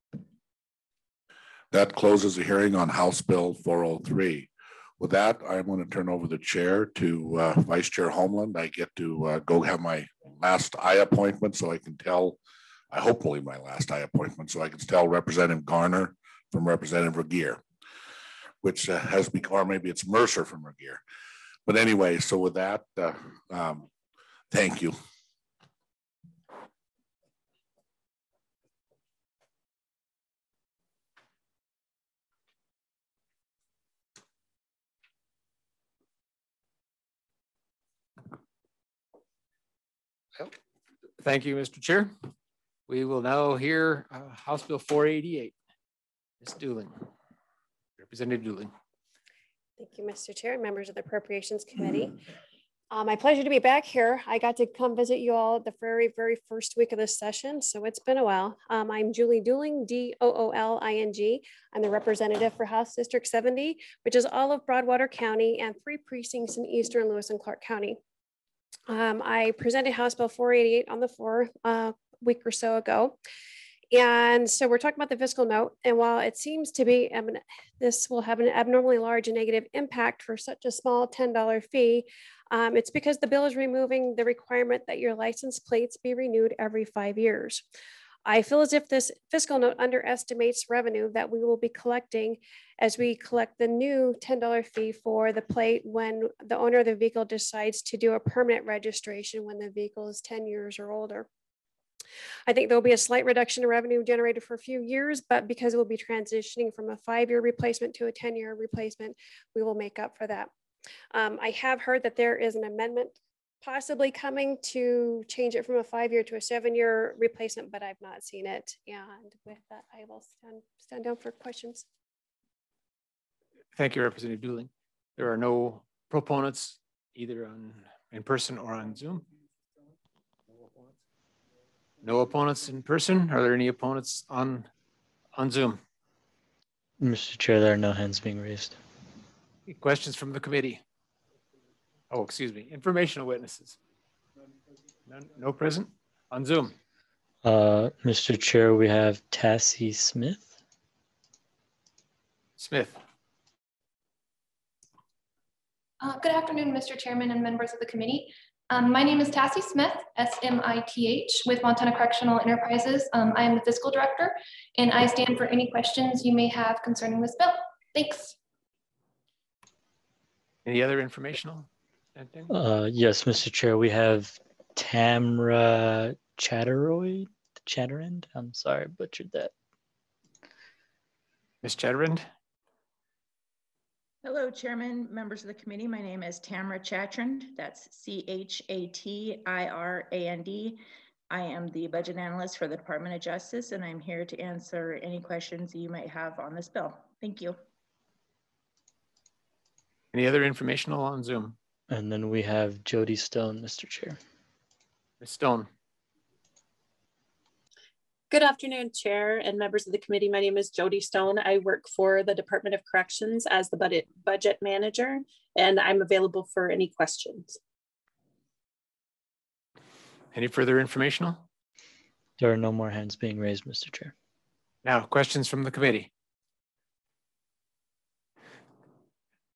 Speaker 1: That closes the hearing on House Bill 403. With that, I'm going to turn over the chair to Vice Chair Homeland. I get to go have my last eye appointment, so I can tell, hopefully my last eye appointment, so I can tell Representative Garner from Representative Regier, which has become, or maybe it's Mercer from Regier. But anyway, so with that, thank you.
Speaker 7: Thank you, Mr. Chair. We will now hear House Bill 488. Ms. Dooling, Representative Dooling.
Speaker 8: Thank you, Mr. Chair, and members of the Appropriations Committee. My pleasure to be back here. I got to come visit you all the very first week of this session, so it's been a while. I'm Julie Dooling, D-O-O-L-I-N-G. I'm the representative for House District 70, which is all of Broadwater County and 3 precincts in Eastern Lewis and Clark County. I presented House Bill 488 on the floor a week or so ago. And so we're talking about the fiscal note. And while it seems to be, this will have an abnormally large and negative impact for such a small $10 fee, it's because the bill is removing the requirement that your license plates be renewed every 5 years. I feel as if this fiscal note underestimates revenue that we will be collecting as we collect the new $10 fee for the plate when the owner of the vehicle decides to do a permanent registration when the vehicle is 10 years or older. I think there'll be a slight reduction in revenue generated for a few years, but because we'll be transitioning from a 5-year replacement to a 10-year replacement, we will make up for that. I have heard that there is an amendment possibly coming to change it from a 5-year to a 7-year replacement, but I've not seen it. And with that, I will stand down for questions.
Speaker 7: Thank you, Representative Dooling. There are no proponents either in person or on Zoom. No opponents in person. Are there any opponents on Zoom?
Speaker 6: Mr. Chair, there are no hands being raised.
Speaker 7: Any questions from the committee? Oh, excuse me. Informational witnesses. None, no present on Zoom.
Speaker 6: Mr. Chair, we have Tassie Smith.
Speaker 7: Smith.
Speaker 23: Good afternoon, Mr. Chairman and members of the committee. My name is Tassie Smith, S-M-I-T-H, with Montana Correctional Enterprises. I am the fiscal director, and I stand for any questions you may have concerning this bill. Thanks.
Speaker 7: Any other informational?
Speaker 6: Yes, Mr. Chair, we have Tamra Chatterend. I'm sorry, I butchered that.
Speaker 7: Ms. Chatterend.
Speaker 24: Hello, Chairman, members of the committee. My name is Tamra Chatterend. That's C-H-A-T-I-R-A-N-D. I am the budget analyst for the Department of Justice, and I'm here to answer any questions you might have on this bill. Thank you.
Speaker 7: Any other informational on Zoom?
Speaker 6: And then we have Jody Stone, Mr. Chair.
Speaker 7: Ms. Stone.
Speaker 25: Good afternoon, Chair and members of the committee. My name is Jody Stone. I work for the Department of Corrections as the budget manager, and I'm available for any questions.
Speaker 7: Any further informational?
Speaker 6: There are no more hands being raised, Mr. Chair.
Speaker 7: Now, questions from the committee.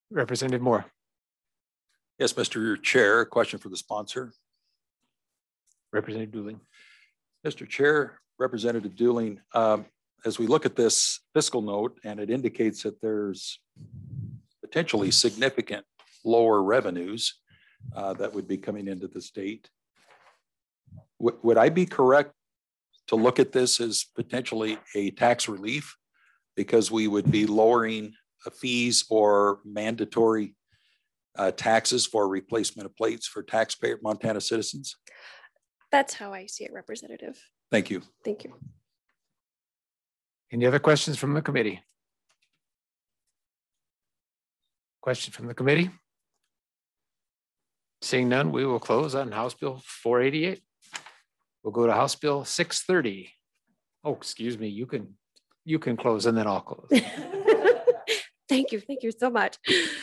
Speaker 7: Representative Moore.
Speaker 3: Yes, Mr. Chair, a question for the sponsor.
Speaker 7: Representative Dooling.
Speaker 3: Mr. Chair, Representative Dooling, as we look at this fiscal note and it indicates that there's potentially significant lower revenues that would be coming into the state, would I be correct to look at this as potentially a tax relief because we would be lowering fees or mandatory taxes for replacement of plates for taxpayer Montana citizens?
Speaker 8: That's how I see it, Representative.
Speaker 3: Thank you.
Speaker 8: Thank you.
Speaker 7: Any other questions from the committee? Question from the committee? Seeing none, we will close on House Bill 488. We'll go to House Bill 630. Oh, excuse me, you can close and then I'll close.
Speaker 8: Thank you so much.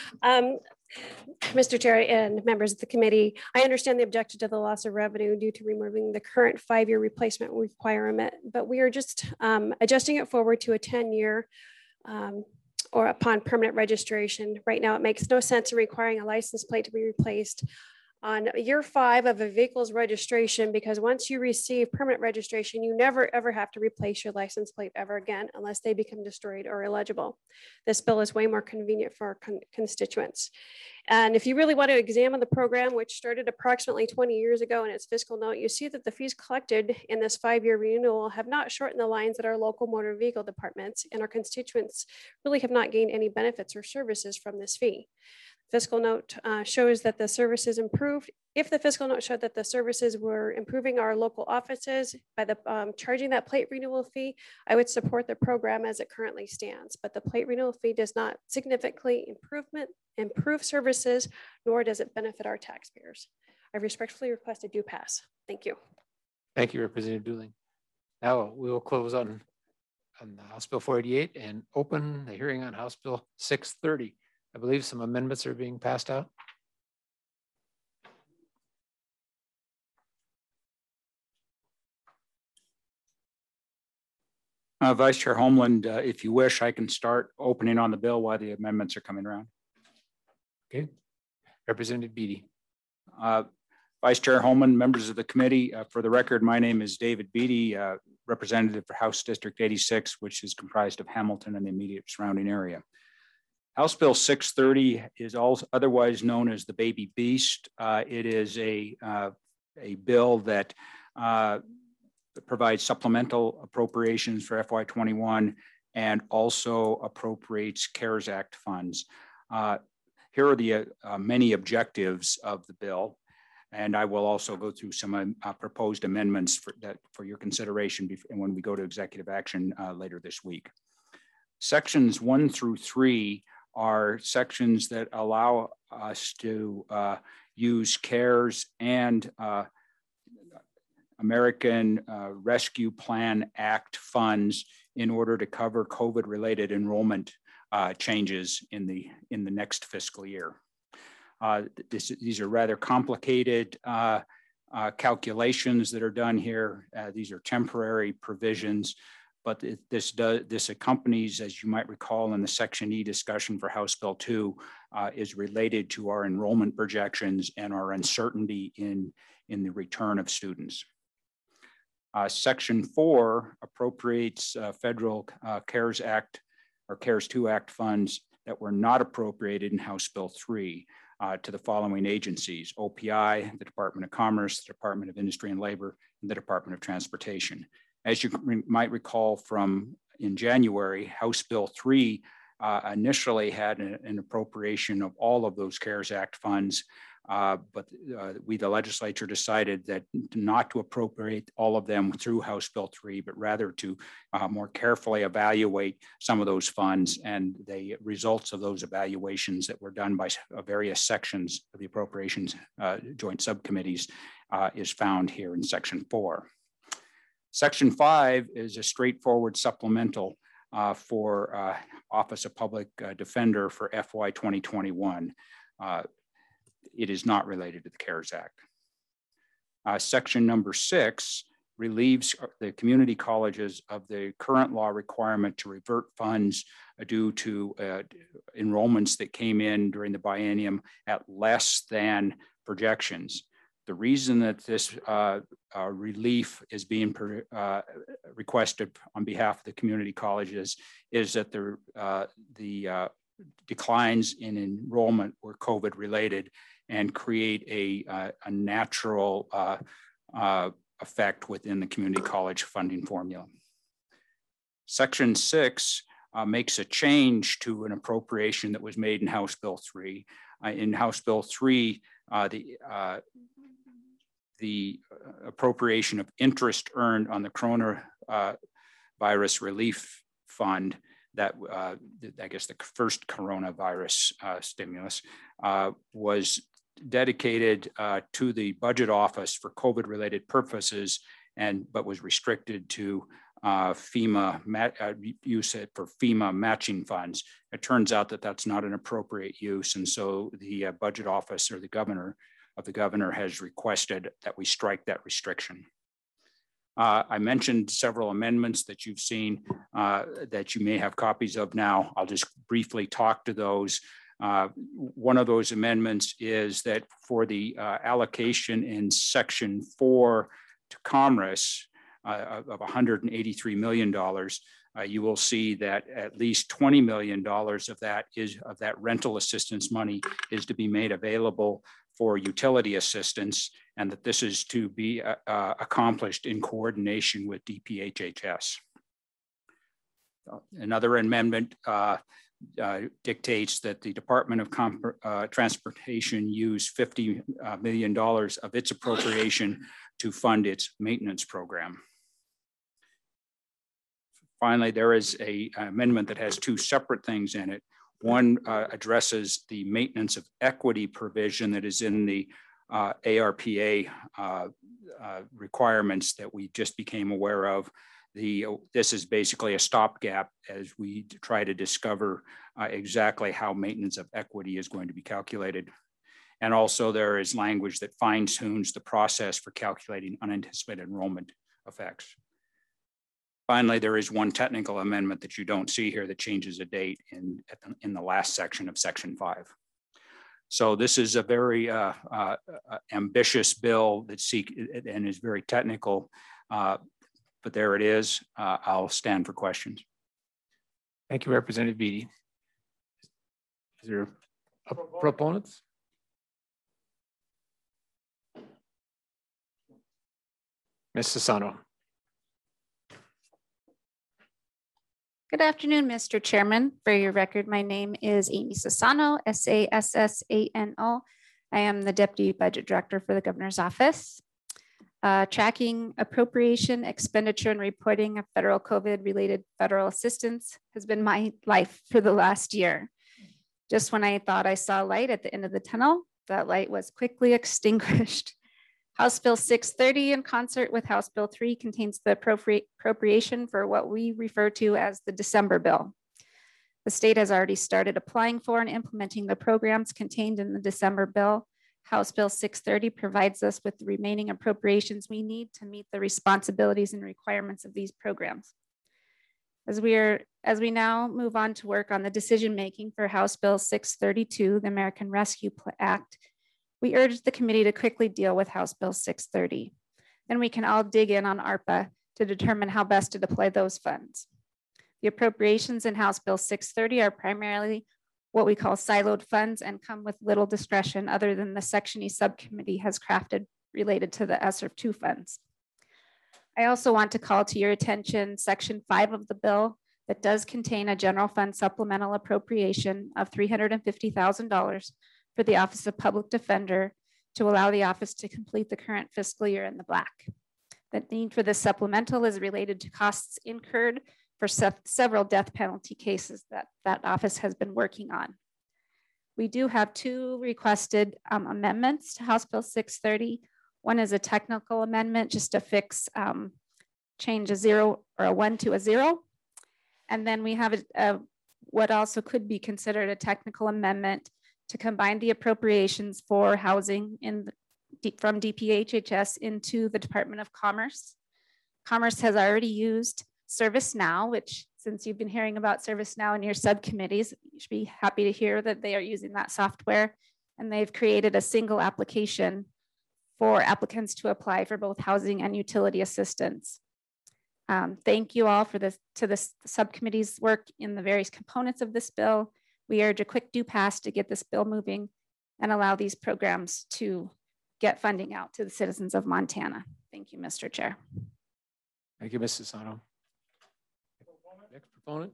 Speaker 8: Mr. Chair and members of the committee, I understand the objection to the loss of revenue due to removing the current 5-year replacement requirement, but we are just adjusting it forward to a 10-year or upon permanent registration. Right now, it makes no sense in requiring a license plate to be replaced on year 5 of a vehicle's registration, because once you receive permanent registration, you never ever have to replace your license plate ever again unless they become destroyed or illegible. This bill is way more convenient for our constituents. And if you really want to examine the program, which started approximately 20 years ago in its fiscal note, you see that the fees collected in this 5-year renewal have not shortened the lines at our local motor vehicle departments, and our constituents really have not gained any benefits or services from this fee. Fiscal note shows that the services improved. If the fiscal note showed that the services were improving our local offices by the charging that plate renewal fee, I would support the program as it currently stands. But the plate renewal fee does not significantly improve services, nor does it benefit our taxpayers. I respectfully request it do pass. Thank you.
Speaker 7: Thank you, Representative Dooling. Now we will close on House Bill 488 and open the hearing on House Bill 630. I believe some amendments are being passed out.
Speaker 4: Vice Chair Homeland, if you wish, I can start opening on the bill while the amendments are coming around.
Speaker 7: Okay. Representative Beatty.
Speaker 4: Vice Chair Homeland, members of the committee, for the record, my name is David Beatty, representative for House District 86, which is comprised of Hamilton and the immediate surrounding area. House Bill 630 is also otherwise known as the Baby Beast. It is a bill that provides supplemental appropriations for FY21 and also appropriates CARES Act funds. Here are the many objectives of the bill, and I will also go through some proposed amendments for your consideration when we go to executive action later this week. Sections 1 through 3 are sections that allow us to use CARES and American Rescue Plan Act funds in order to cover COVID-related enrollment changes in the next fiscal year. These are rather complicated calculations that are done here. These are temporary provisions, but this accompanies, as you might recall in the Section E discussion for House Bill 2, is related to our enrollment projections and our uncertainty in the return of students. Section 4 appropriates federal CARES Act or CARES 2 Act funds that were not appropriated in House Bill 3 to the following agencies: OPI, the Department of Commerce, the Department of Industry and Labor, and the Department of Transportation. As you might recall from in January, House Bill 3 initially had an appropriation of all of those CARES Act funds, but the legislature decided that not to appropriate all of them through House Bill 3, but rather to more carefully evaluate some of those funds, and the results of those evaluations that were done by various sections of the appropriations joint subcommittees is found here in Section 4. Section 5 is a straightforward supplemental for Office of Public Defender for FY 2021. It is not related to the CARES Act. Section number 6 relieves the community colleges of the current law requirement to revert funds due to enrollments that came in during the biennium at less than projections. The reason that this relief is being requested on behalf of the community colleges is that the declines in enrollment were COVID related and create a natural effect within the community college funding formula. Section 6 makes a change to an appropriation that was made in House Bill 3. In House Bill 3, the appropriation of interest earned on the coronavirus relief fund, that I guess the first coronavirus stimulus, was dedicated to the budget office for COVID-related purposes, but was restricted to FEMA use it for FEMA matching funds. It turns out that that's not an appropriate use, and so the budget office or the governor has requested that we strike that restriction. I mentioned several amendments that you've seen that you may have copies of now. I'll just briefly talk to those. One of those amendments is that for the allocation in Section 4 to Commerce of $183 million, you will see that at least $20 million of that rental assistance money is to be made available for utility assistance, and that this is to be accomplished in coordination with DPHHS. Another amendment dictates that the Department of Transportation use $50 million of its appropriation to fund its maintenance program. Finally, there is an amendment that has two separate things in it. One addresses the maintenance of equity provision that is in the ARPA requirements that we just became aware of. This is basically a stopgap as we try to discover exactly how maintenance of equity is going to be calculated. And also there is language that fine-tunes the process for calculating unanticipated enrollment effects. Finally, there is one technical amendment that you don't see here that changes a date in the last section of Section 5. So this is a very ambitious bill that and is very technical, but there it is. I'll stand for questions.
Speaker 7: Thank you, Representative Beatty. Is there proponents? Ms. Sassano.
Speaker 9: Good afternoon, Mr. Chairman. For your record, my name is Amy Sassano, S-A-S-S-A-N-O. I am the Deputy Budget Director for the Governor's Office. Tracking appropriation, expenditure, and reporting of federal COVID-related federal assistance has been my life for the last year. Just when I thought I saw light at the end of the tunnel, that light was quickly extinguished. House Bill 630 in concert with House Bill 3 contains the appropriation for what we refer to as the December bill. The state has already started applying for and implementing the programs contained in the December bill. House Bill 630 provides us with the remaining appropriations we need to meet the responsibilities and requirements of these programs. As we now move on to work on the decision-making for House Bill 632, the American Rescue Act, we urge the committee to quickly deal with House Bill 630. Then we can all dig in on ARPA to determine how best to deploy those funds. The appropriations in House Bill 630 are primarily what we call siloed funds and come with little discretion other than the Section E subcommittee has crafted related to the ESSER 2 funds. I also want to call to your attention Section 5 of the bill that does contain a general fund supplemental appropriation of $350,000 for the Office of Public Defender to allow the office to complete the current fiscal year in the black. The need for this supplemental is related to costs incurred for several death penalty cases that office has been working on. We do have two requested amendments to House Bill 630. One is a technical amendment just to fix, change a 0 or a 1 to a 0. And then we have what also could be considered a technical amendment to combine the appropriations for housing from DPHHS into the Department of Commerce. Commerce has already used ServiceNow, which since you've been hearing about ServiceNow in your subcommittees, you should be happy to hear that they are using that software. And they've created a single application for applicants to apply for both housing and utility assistance. Thank you all for the subcommittee's work in the various components of this bill. We urge a quick do pass to get this bill moving and allow these programs to get funding out to the citizens of Montana. Thank you, Mr. Chair.
Speaker 7: Thank you, Ms. Sassano. Next proponent.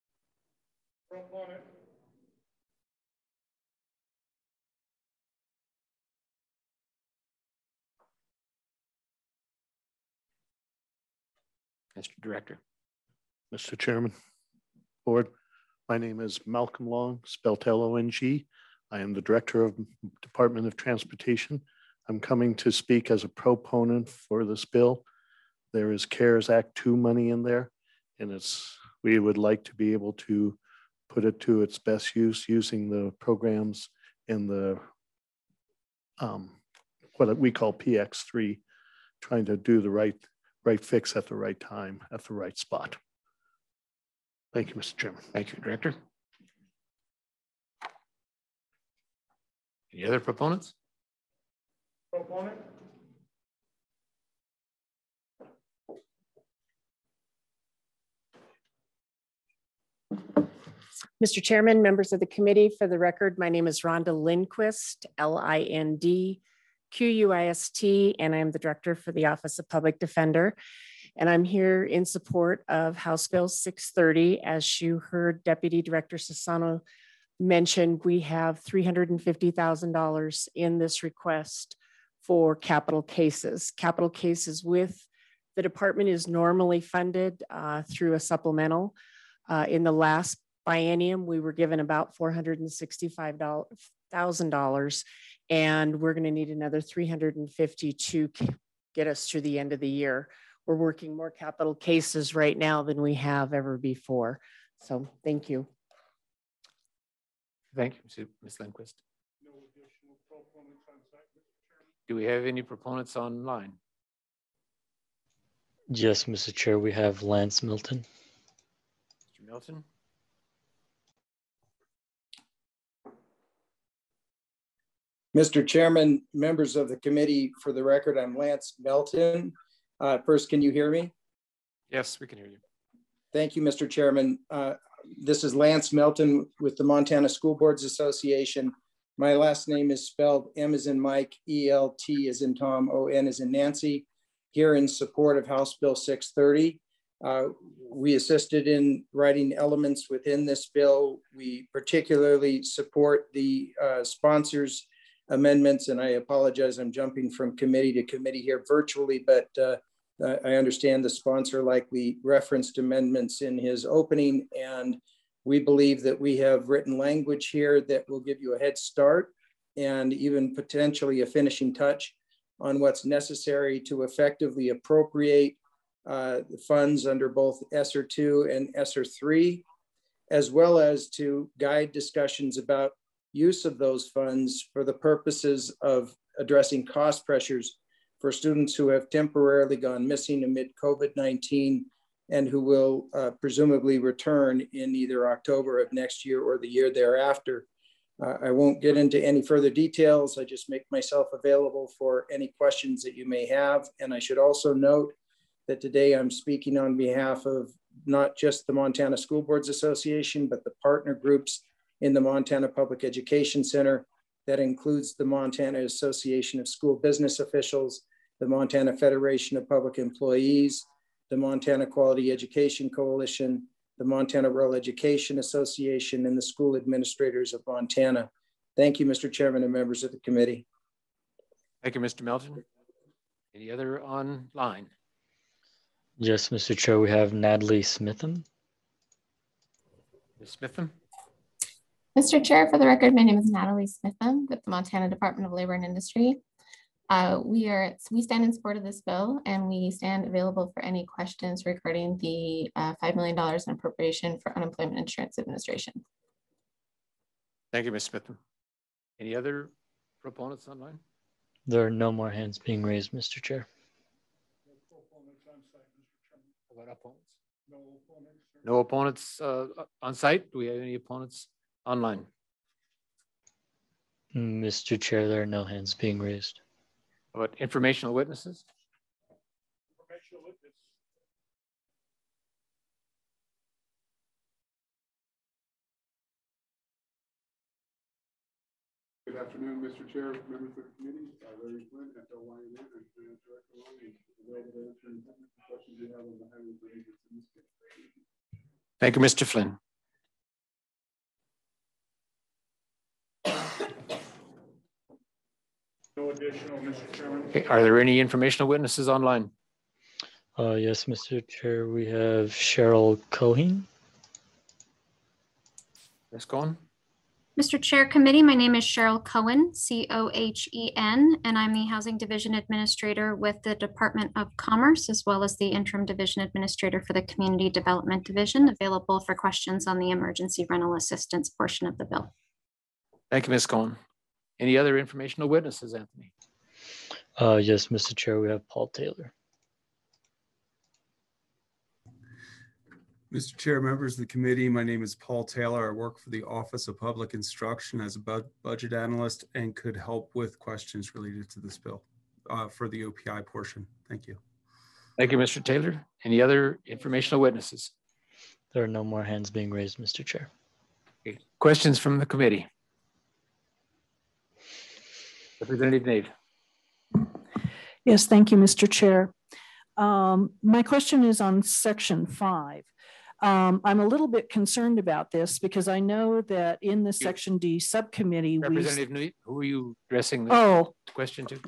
Speaker 7: Mr. Director.
Speaker 5: Mr. Chairman, Board, my name is Malcolm Long, spelled L-O-N-G. I am the Director of Department of Transportation. I'm coming to speak as a proponent for this bill. There is CARES Act 2 money in there, and we would like to be able to put it to its best use using the programs in the what we call PX3, trying to do the right fix at the right time, at the right spot. Thank you, Mr. Chairman.
Speaker 7: Thank you, Director. Any other proponents?
Speaker 5: Proponent.
Speaker 11: Mr. Chairman, members of the committee, for the record, my name is Rhonda Lindquist, L-I-N-D-Q-U-I-S-T, and I'm the Director for the Office of Public Defender. And I'm here in support of House Bill 630. As you heard Deputy Director Sassano mention, we have $350,000 in this request for capital cases. Capital cases with the department is normally funded through a supplemental. In the last biennium, we were given about $465,000, and we're going to need another $350,000 to get us through the end of the year. We're working more capital cases right now than we have ever before. So thank you.
Speaker 7: Thank you, Ms. Lindquist. No additional proponents on site, Mr. Chairman? Do we have any proponents online?
Speaker 6: Yes, Mr. Chair, we have Lance Milton.
Speaker 7: Mr. Milton.
Speaker 12: Mr. Chairman, members of the committee, for the record, I'm Lance Melton. First, can you hear me?
Speaker 7: Yes, we can hear you.
Speaker 12: Thank you, Mr. Chairman. This is Lance Melton with the Montana School Boards Association. My last name is spelled M as in Mike, E-L-T as in Tom, O-N as in Nancy, here in support of House Bill 630. We assisted in writing elements within this bill. We particularly support the sponsors' amendments, and I apologize, I'm jumping from committee to committee here virtually, but I understand the sponsor likely referenced amendments in his opening, and we believe that we have written language here that will give you a head start and even potentially a finishing touch on what's necessary to effectively appropriate the funds under both ESSER 2 and ESSER 3, as well as to guide discussions about use of those funds for the purposes of addressing cost pressures for students who have temporarily gone missing amid COVID-19 and who will presumably return in either October of next year or the year thereafter. I won't get into any further details. I just make myself available for any questions that you may have. And I should also note that today I'm speaking on behalf of not just the Montana School Boards Association, but the partner groups in the Montana Public Education Center. That includes the Montana Association of School Business Officials, the Montana Federation of Public Employees, the Montana Quality Education Coalition, the Montana Rural Education Association, and the School Administrators of Montana. Thank you, Mr. Chairman and members of the committee.
Speaker 7: Thank you, Mr. Melton. Any other online?
Speaker 6: Yes, Mr. Chair, we have Natalie Smitham.
Speaker 7: Ms. Smitham.
Speaker 13: Mr. Chair, for the record, my name is Natalie Smitham with the Montana Department of Labor and Industry. We stand in support of this bill, and we stand available for any questions regarding the $5 million in appropriation for Unemployment Insurance Administration.
Speaker 7: Thank you, Ms. Smitham. Any other proponents online?
Speaker 6: There are no more hands being raised, Mr. Chair.
Speaker 5: No proponents on site, Mr.
Speaker 7: What opponents? No opponents on site? Do we have any opponents online?
Speaker 6: Mr. Chair, there are no hands being raised.
Speaker 7: About informational witnesses?
Speaker 2: Good afternoon, Mr. Chair, members of the committee, Larry Flynn, FLYN, and Finance Director Long, available to answer any questions you have on the highway project in this case.
Speaker 7: Thank you, Mr. Flynn.
Speaker 2: No additional, Mr. Chairman.
Speaker 7: Okay, are there any informational witnesses online?
Speaker 6: Yes, Mr. Chair, we have Cheryl Cohen.
Speaker 7: Ms. Cohen?
Speaker 14: Mr. Chair, Committee, my name is Cheryl Cohen, C-O-H-E-N, and I'm the Housing Division Administrator with the Department of Commerce, as well as the Interim Division Administrator for the Community Development Division, available for questions on the emergency rental assistance portion of the bill.
Speaker 7: Thank you, Ms. Cohen. Any other informational witnesses, Anthony?
Speaker 6: Yes, Mr. Chair, we have Paul Taylor.
Speaker 16: Mr. Chair, members of the committee, my name is Paul Taylor. I work for the Office of Public Instruction as a budget analyst and could help with questions related to this bill for the OPI portion. Thank you.
Speaker 7: Thank you, Mr. Taylor. Any other informational witnesses?
Speaker 6: There are no more hands being raised, Mr. Chair.
Speaker 7: Okay. Questions from the committee? Representative Nave.
Speaker 18: Yes, thank you, Mr. Chair. My question is on Section 5. I'm a little bit concerned about this because I know that in the Section D subcommittee,
Speaker 7: Representative Newt, who are you addressing the question to?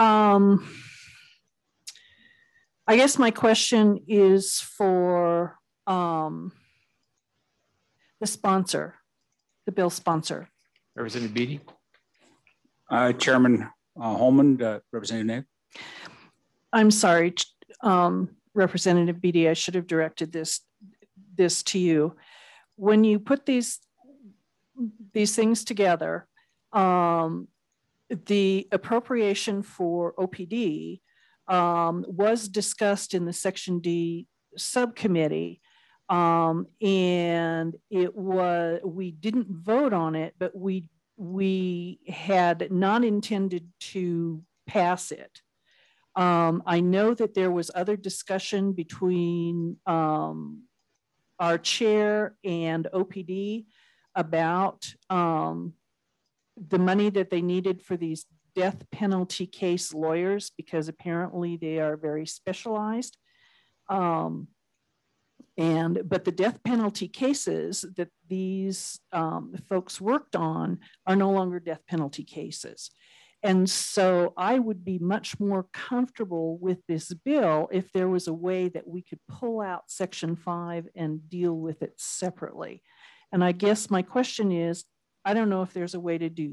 Speaker 18: I guess my question is for the sponsor, the bill sponsor.
Speaker 7: Representative Beatty.
Speaker 4: Chairman Holman, Representative Nave.
Speaker 18: I'm sorry, Representative Beatty, I should have directed this to you. When you put these things together, the appropriation for OPD was discussed in the Section D subcommittee, and we didn't vote on it, but we had not intended to pass it. I know that there was other discussion between our chair and OPD about the money that they needed for these death penalty case lawyers, because apparently they are very specialized. But the death penalty cases that these folks worked on are no longer death penalty cases. And so I would be much more comfortable with this bill if there was a way that we could pull out Section 5 and deal with it separately. And I guess my question is, I don't know if there's a way to do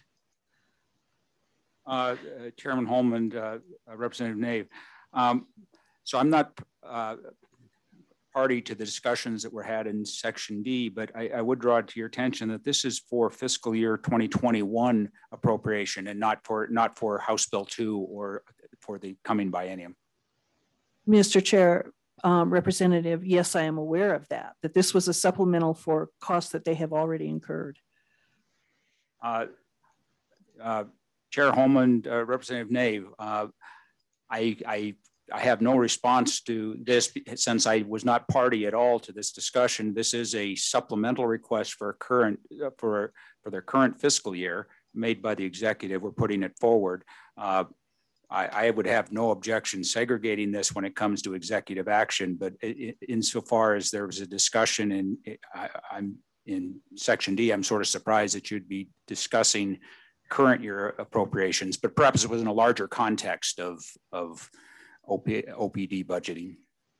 Speaker 4: that. Chairman Holman, Representative Nave. So I'm not party to the discussions that were had in Section D, but I would draw to your attention that this is for fiscal year 2021 appropriation and not for House Bill 2 or for the coming biennium.
Speaker 18: Mr. Chair, Representative, yes, I am aware of that this was a supplemental for costs that they have already incurred.
Speaker 4: Chair Holman, Representative Nave, I have no response to this since I was not party at all to this discussion. This is a supplemental request for their current fiscal year made by the executive. We're putting it forward. I would have no objection segregating this when it comes to executive action, but insofar as there was a discussion I'm in Section D, I'm sort of surprised that you'd be discussing current year appropriations, but perhaps it was in a larger context of OPD budgeting.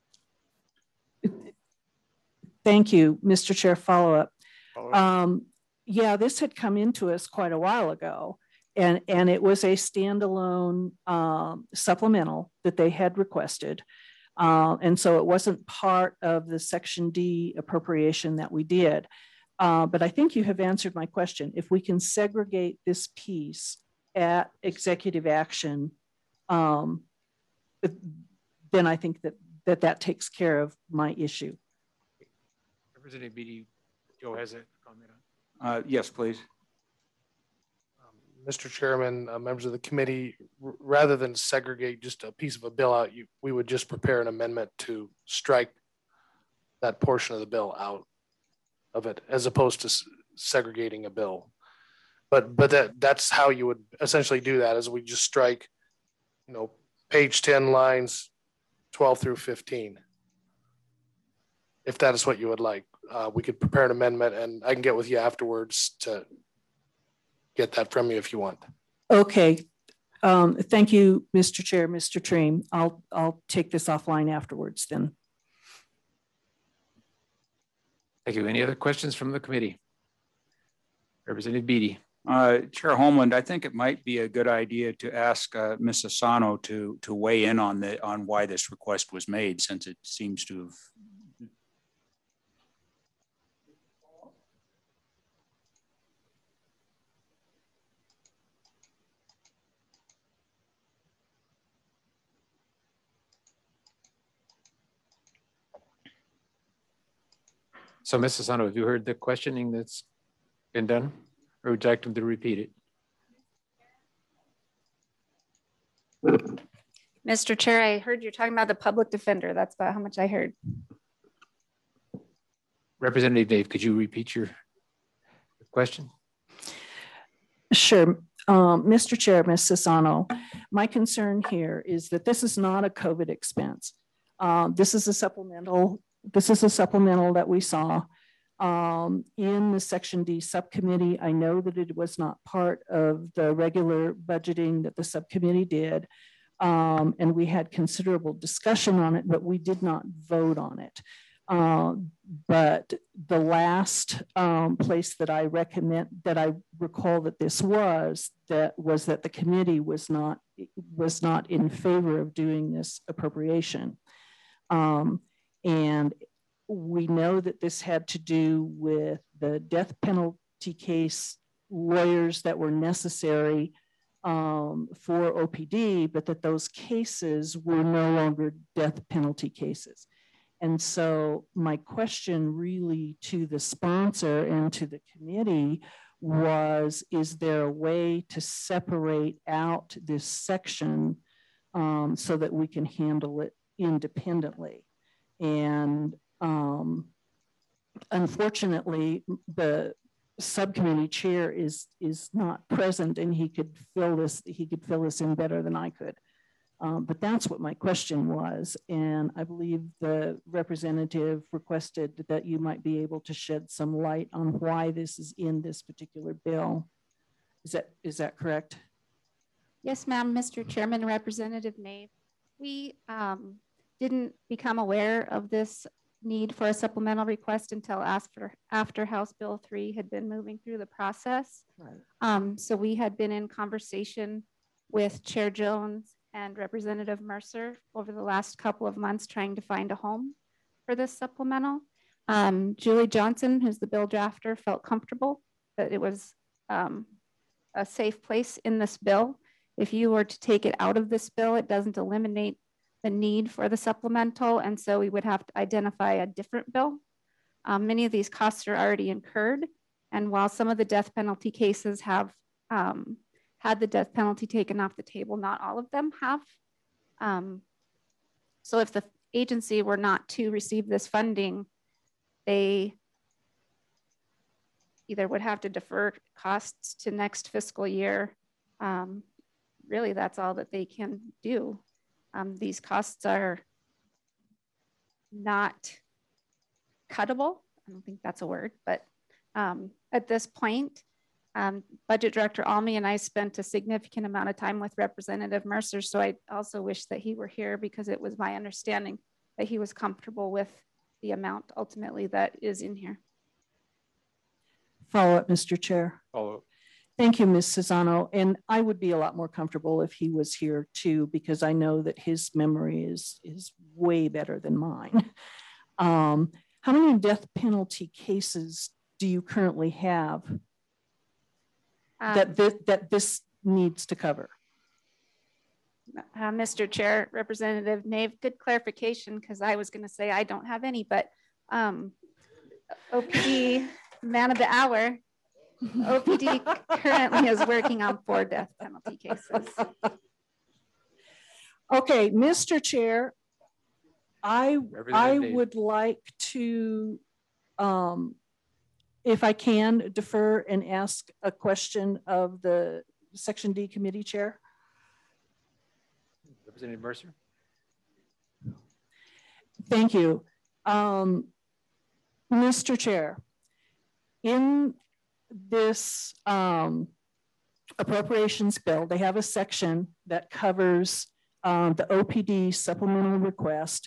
Speaker 18: Thank you, Mr. Chair. Follow up. Yeah, this had come into us quite a while ago, and it was a standalone supplemental that they had requested. And so it wasn't part of the Section D appropriation that we did. But I think you have answered my question. If we can segregate this piece at executive action, then I think that takes care of my issue.
Speaker 7: Representative Beatty, Joe has a comment on.
Speaker 3: Yes, please.
Speaker 10: Mr. Chairman, members of the committee, rather than segregate just a piece of a bill out, we would just prepare an amendment to strike that portion of the bill out of it, as opposed to segregating a bill. But that's how you would essentially do that, is we just strike, you know, page 10 lines 12 through 15. If that is what you would like, we could prepare an amendment, and I can get with you afterwards to get that from you if you want.
Speaker 18: Okay. Thank you, Mr. Chair, Mr. Treem. I'll take this offline afterwards then.
Speaker 7: Thank you. Any other questions from the committee? Representative Beatty.
Speaker 4: Chair Homeland, I think it might be a good idea to ask Ms. Asano to weigh in on why this request was made, since it seems to have.
Speaker 7: So, Ms. Asano, have you heard the questioning that's been done, or would you like them to repeat it?
Speaker 9: Mr. Chair, I heard you're talking about the public defender. That's about how much I heard.
Speaker 7: Representative Dave, could you repeat your question?
Speaker 18: Sure. Mr. Chair, Ms. Asano, my concern here is that this is not a COVID expense. This is a supplemental that we saw in the Section D subcommittee. I know that it was not part of the regular budgeting that the subcommittee did, and we had considerable discussion on it, but we did not vote on it. But the last place that I recall that this was that the committee was not in favor of doing this appropriation. And we know that this had to do with the death penalty case lawyers that were necessary for OPD, but that those cases were no longer death penalty cases. And so my question really to the sponsor and to the committee was, is there a way to separate out this section so that we can handle it independently? And unfortunately, the subcommittee chair is not present, and he could fill this in better than I could. But that's what my question was. And I believe the representative requested that you might be able to shed some light on why this is in this particular bill. Is that correct?
Speaker 9: Yes, ma'am, Mr. Chairman, Representative Nave. We didn't become aware of this need for a supplemental request until after House Bill 3 had been moving through the process. Right. So we had been in conversation with Chair Jones and Representative Mercer over the last couple of months trying to find a home for this supplemental. Julie Johnson, who's the bill drafter, felt comfortable that it was a safe place in this bill. If you were to take it out of this bill, it doesn't eliminate the need for the supplemental, and so we would have to identify a different bill. Many of these costs are already incurred, and while some of the death penalty cases have had the death penalty taken off the table, not all of them have. So if the agency were not to receive this funding, they either would have to defer costs to next fiscal year. Really, that's all that they can do. These costs are not cuttable. I don't think that's a word, but at this point, Budget Director Almy and I spent a significant amount of time with Representative Mercer, so I also wish that he were here because it was my understanding that he was comfortable with the amount ultimately that is in here.
Speaker 18: Follow up, Mr. Chair.
Speaker 7: Follow up.
Speaker 18: Thank you, Ms. Cesano. And I would be a lot more comfortable if he was here too, because I know that his memory is way better than mine. How many death penalty cases do you currently have that this needs to cover?
Speaker 9: Mr. Chair, Representative Nave, good clarification, because I was going to say I don't have any, but OPD man of the hour, OPD currently is working on 4 death penalty cases.
Speaker 18: Okay, Mr. Chair, I would like to, if I can, defer and ask a question of the Section D committee chair.
Speaker 7: Representative Mercer.
Speaker 18: Thank you. Mr. Chair, in this appropriations bill, they have a section that covers the OPD supplemental request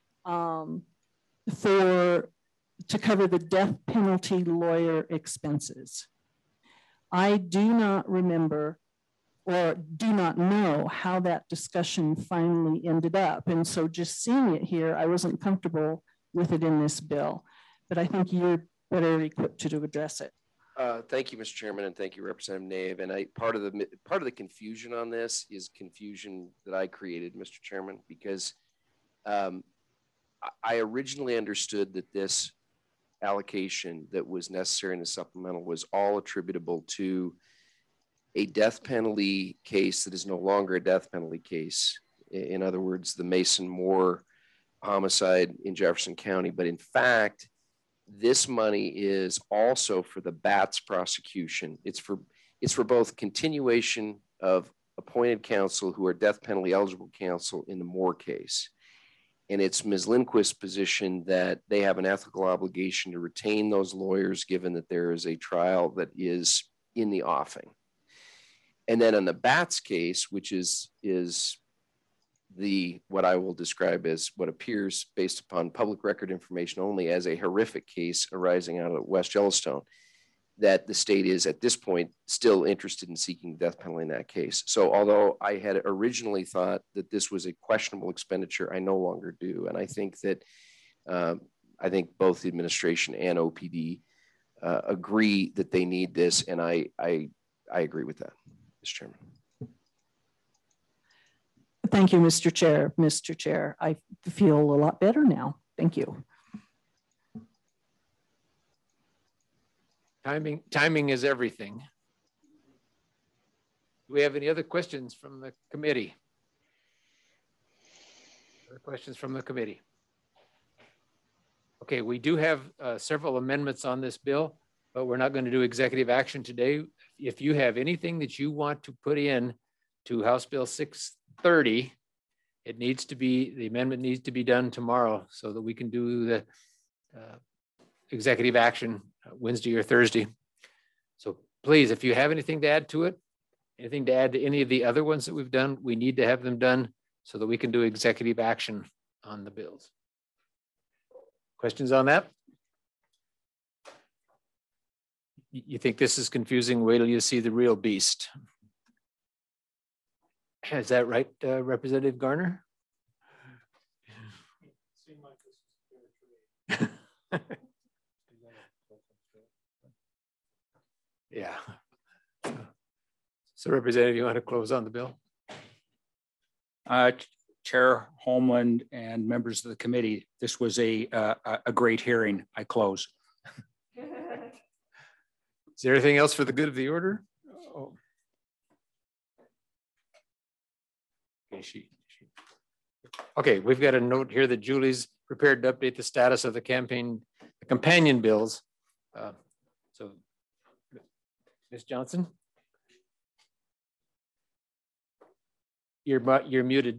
Speaker 18: to cover the death penalty lawyer expenses. I do not remember or do not know how that discussion finally ended up. And so just seeing it here, I wasn't comfortable with it in this bill, but I think you're better equipped to address it.
Speaker 17: Thank you, Mr. Chairman, and thank you, Representative Nave. And part of the confusion on this is confusion that I created, Mr. Chairman, because I originally understood that this allocation that was necessary in the supplemental was all attributable to a death penalty case that is no longer a death penalty case. In other words, the Mason Moore homicide in Jefferson County. But in fact, this money is also for the Batts prosecution. It's for both continuation of appointed counsel who are death penalty eligible counsel in the Moore case. And it's Ms. Lindquist's position that they have an ethical obligation to retain those lawyers given that there is a trial that is in the offing. And then on the Batts case, which is what I will describe as what appears based upon public record information only as a horrific case arising out of West Yellowstone, that the state is at this point still interested in seeking death penalty in that case. So although I had originally thought that this was a questionable expenditure, I no longer do. And I think that I think both the administration and OPD agree that they need this, and I agree with that, Mr. Chairman.
Speaker 18: Thank you, Mr. Chair. Mr. Chair, I feel a lot better now. Thank you.
Speaker 7: Timing is everything. Do we have any other questions from the committee? Other questions from the committee? Okay, we do have several amendments on this bill, but we're not going to do executive action today. If you have anything that you want to put in to House Bill 630, the amendment needs to be done tomorrow so that we can do the executive action Wednesday or Thursday. So please, if you have anything to add to it, anything to add to any of the other ones that we've done, we need to have them done so that we can do executive action on the bills. Questions on that? You think this is confusing? Wait till you see the real beast. Is that right, Representative Garner? Yeah. So Representative, you want to close on the bill?
Speaker 4: Chair Homeland and members of the committee, this was a great hearing. I close.
Speaker 7: Is there anything else for the good of the order? Oh. Okay, we've got a note here that Julie's prepared to update the status of the companion bills. So, Ms. Johnson, you're muted.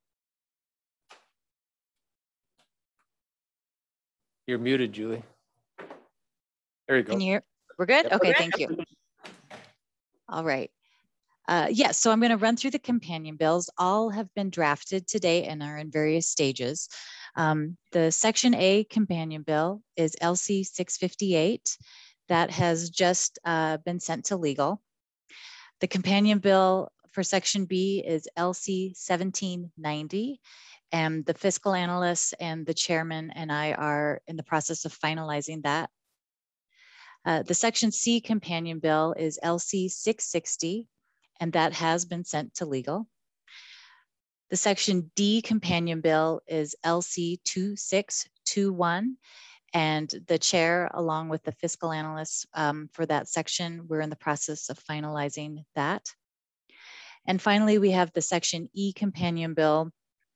Speaker 7: You're muted, Julie. There you go.
Speaker 19: Can you hear? We're good?
Speaker 7: Yep.
Speaker 19: Okay, thank you. All right. Yes, so I'm going to run through the companion bills. All have been drafted today and are in various stages. The Section A companion bill is LC 658. That has just been sent to legal. The companion bill for Section B is LC 1790. And the fiscal analysts and the chairman and I are in the process of finalizing that. The Section C companion bill is LC 660, and that has been sent to legal. The Section D companion bill is LC 2621. And the chair, along with the fiscal analysts for that section, we're in the process of finalizing that. And finally, we have the Section E companion bill,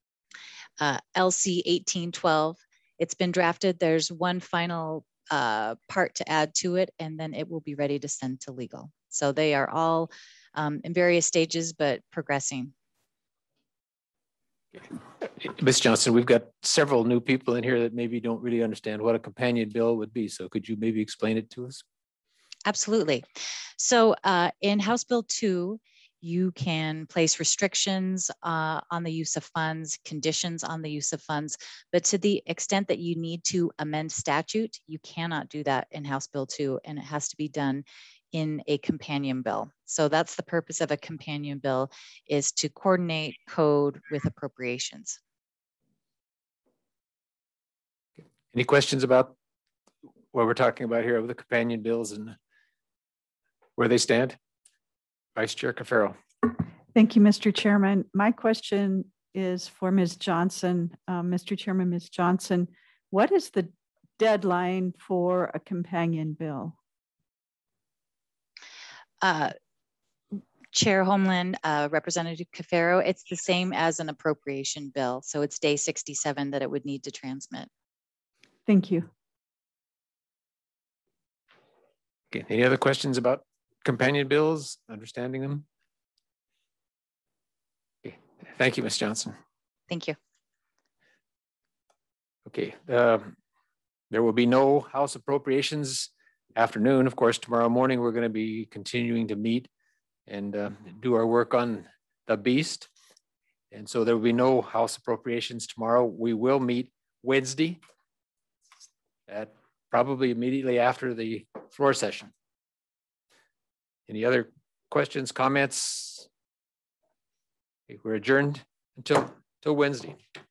Speaker 19: LC 1812. It's been drafted. There's one final part to add to it, and then it will be ready to send to legal. So they are all in various stages, but progressing.
Speaker 7: Ms. Johnson, we've got several new people in here that maybe don't really understand what a companion bill would be. So could you maybe explain it to us?
Speaker 19: Absolutely. So in House Bill 2, you can place restrictions on the use of funds, conditions on the use of funds, but to the extent that you need to amend statute, you cannot do that in House Bill 2, and it has to be done in a companion bill. So that's the purpose of a companion bill, is to coordinate code with appropriations.
Speaker 7: Any questions about what we're talking about here with the companion bills and where they stand? Vice Chair Cafaro.
Speaker 18: Thank you, Mr. Chairman. My question is for Ms. Johnson. Mr. Chairman, Ms. Johnson, what is the deadline for a companion bill?
Speaker 19: Chair Homeland, Representative Cafaro, it's the same as an appropriation bill. So it's day 67 that it would need to transmit.
Speaker 18: Thank you.
Speaker 7: Okay, any other questions about companion bills, understanding them? Okay. Thank you, Ms. Johnson.
Speaker 19: Thank you.
Speaker 7: Okay, there will be no House appropriations afternoon. Of course, tomorrow morning, we're going to be continuing to meet and do our work on the beast. And so there will be no House appropriations tomorrow. We will meet Wednesday at probably immediately after the floor session. Any other questions, comments? Okay, we're adjourned until Wednesday.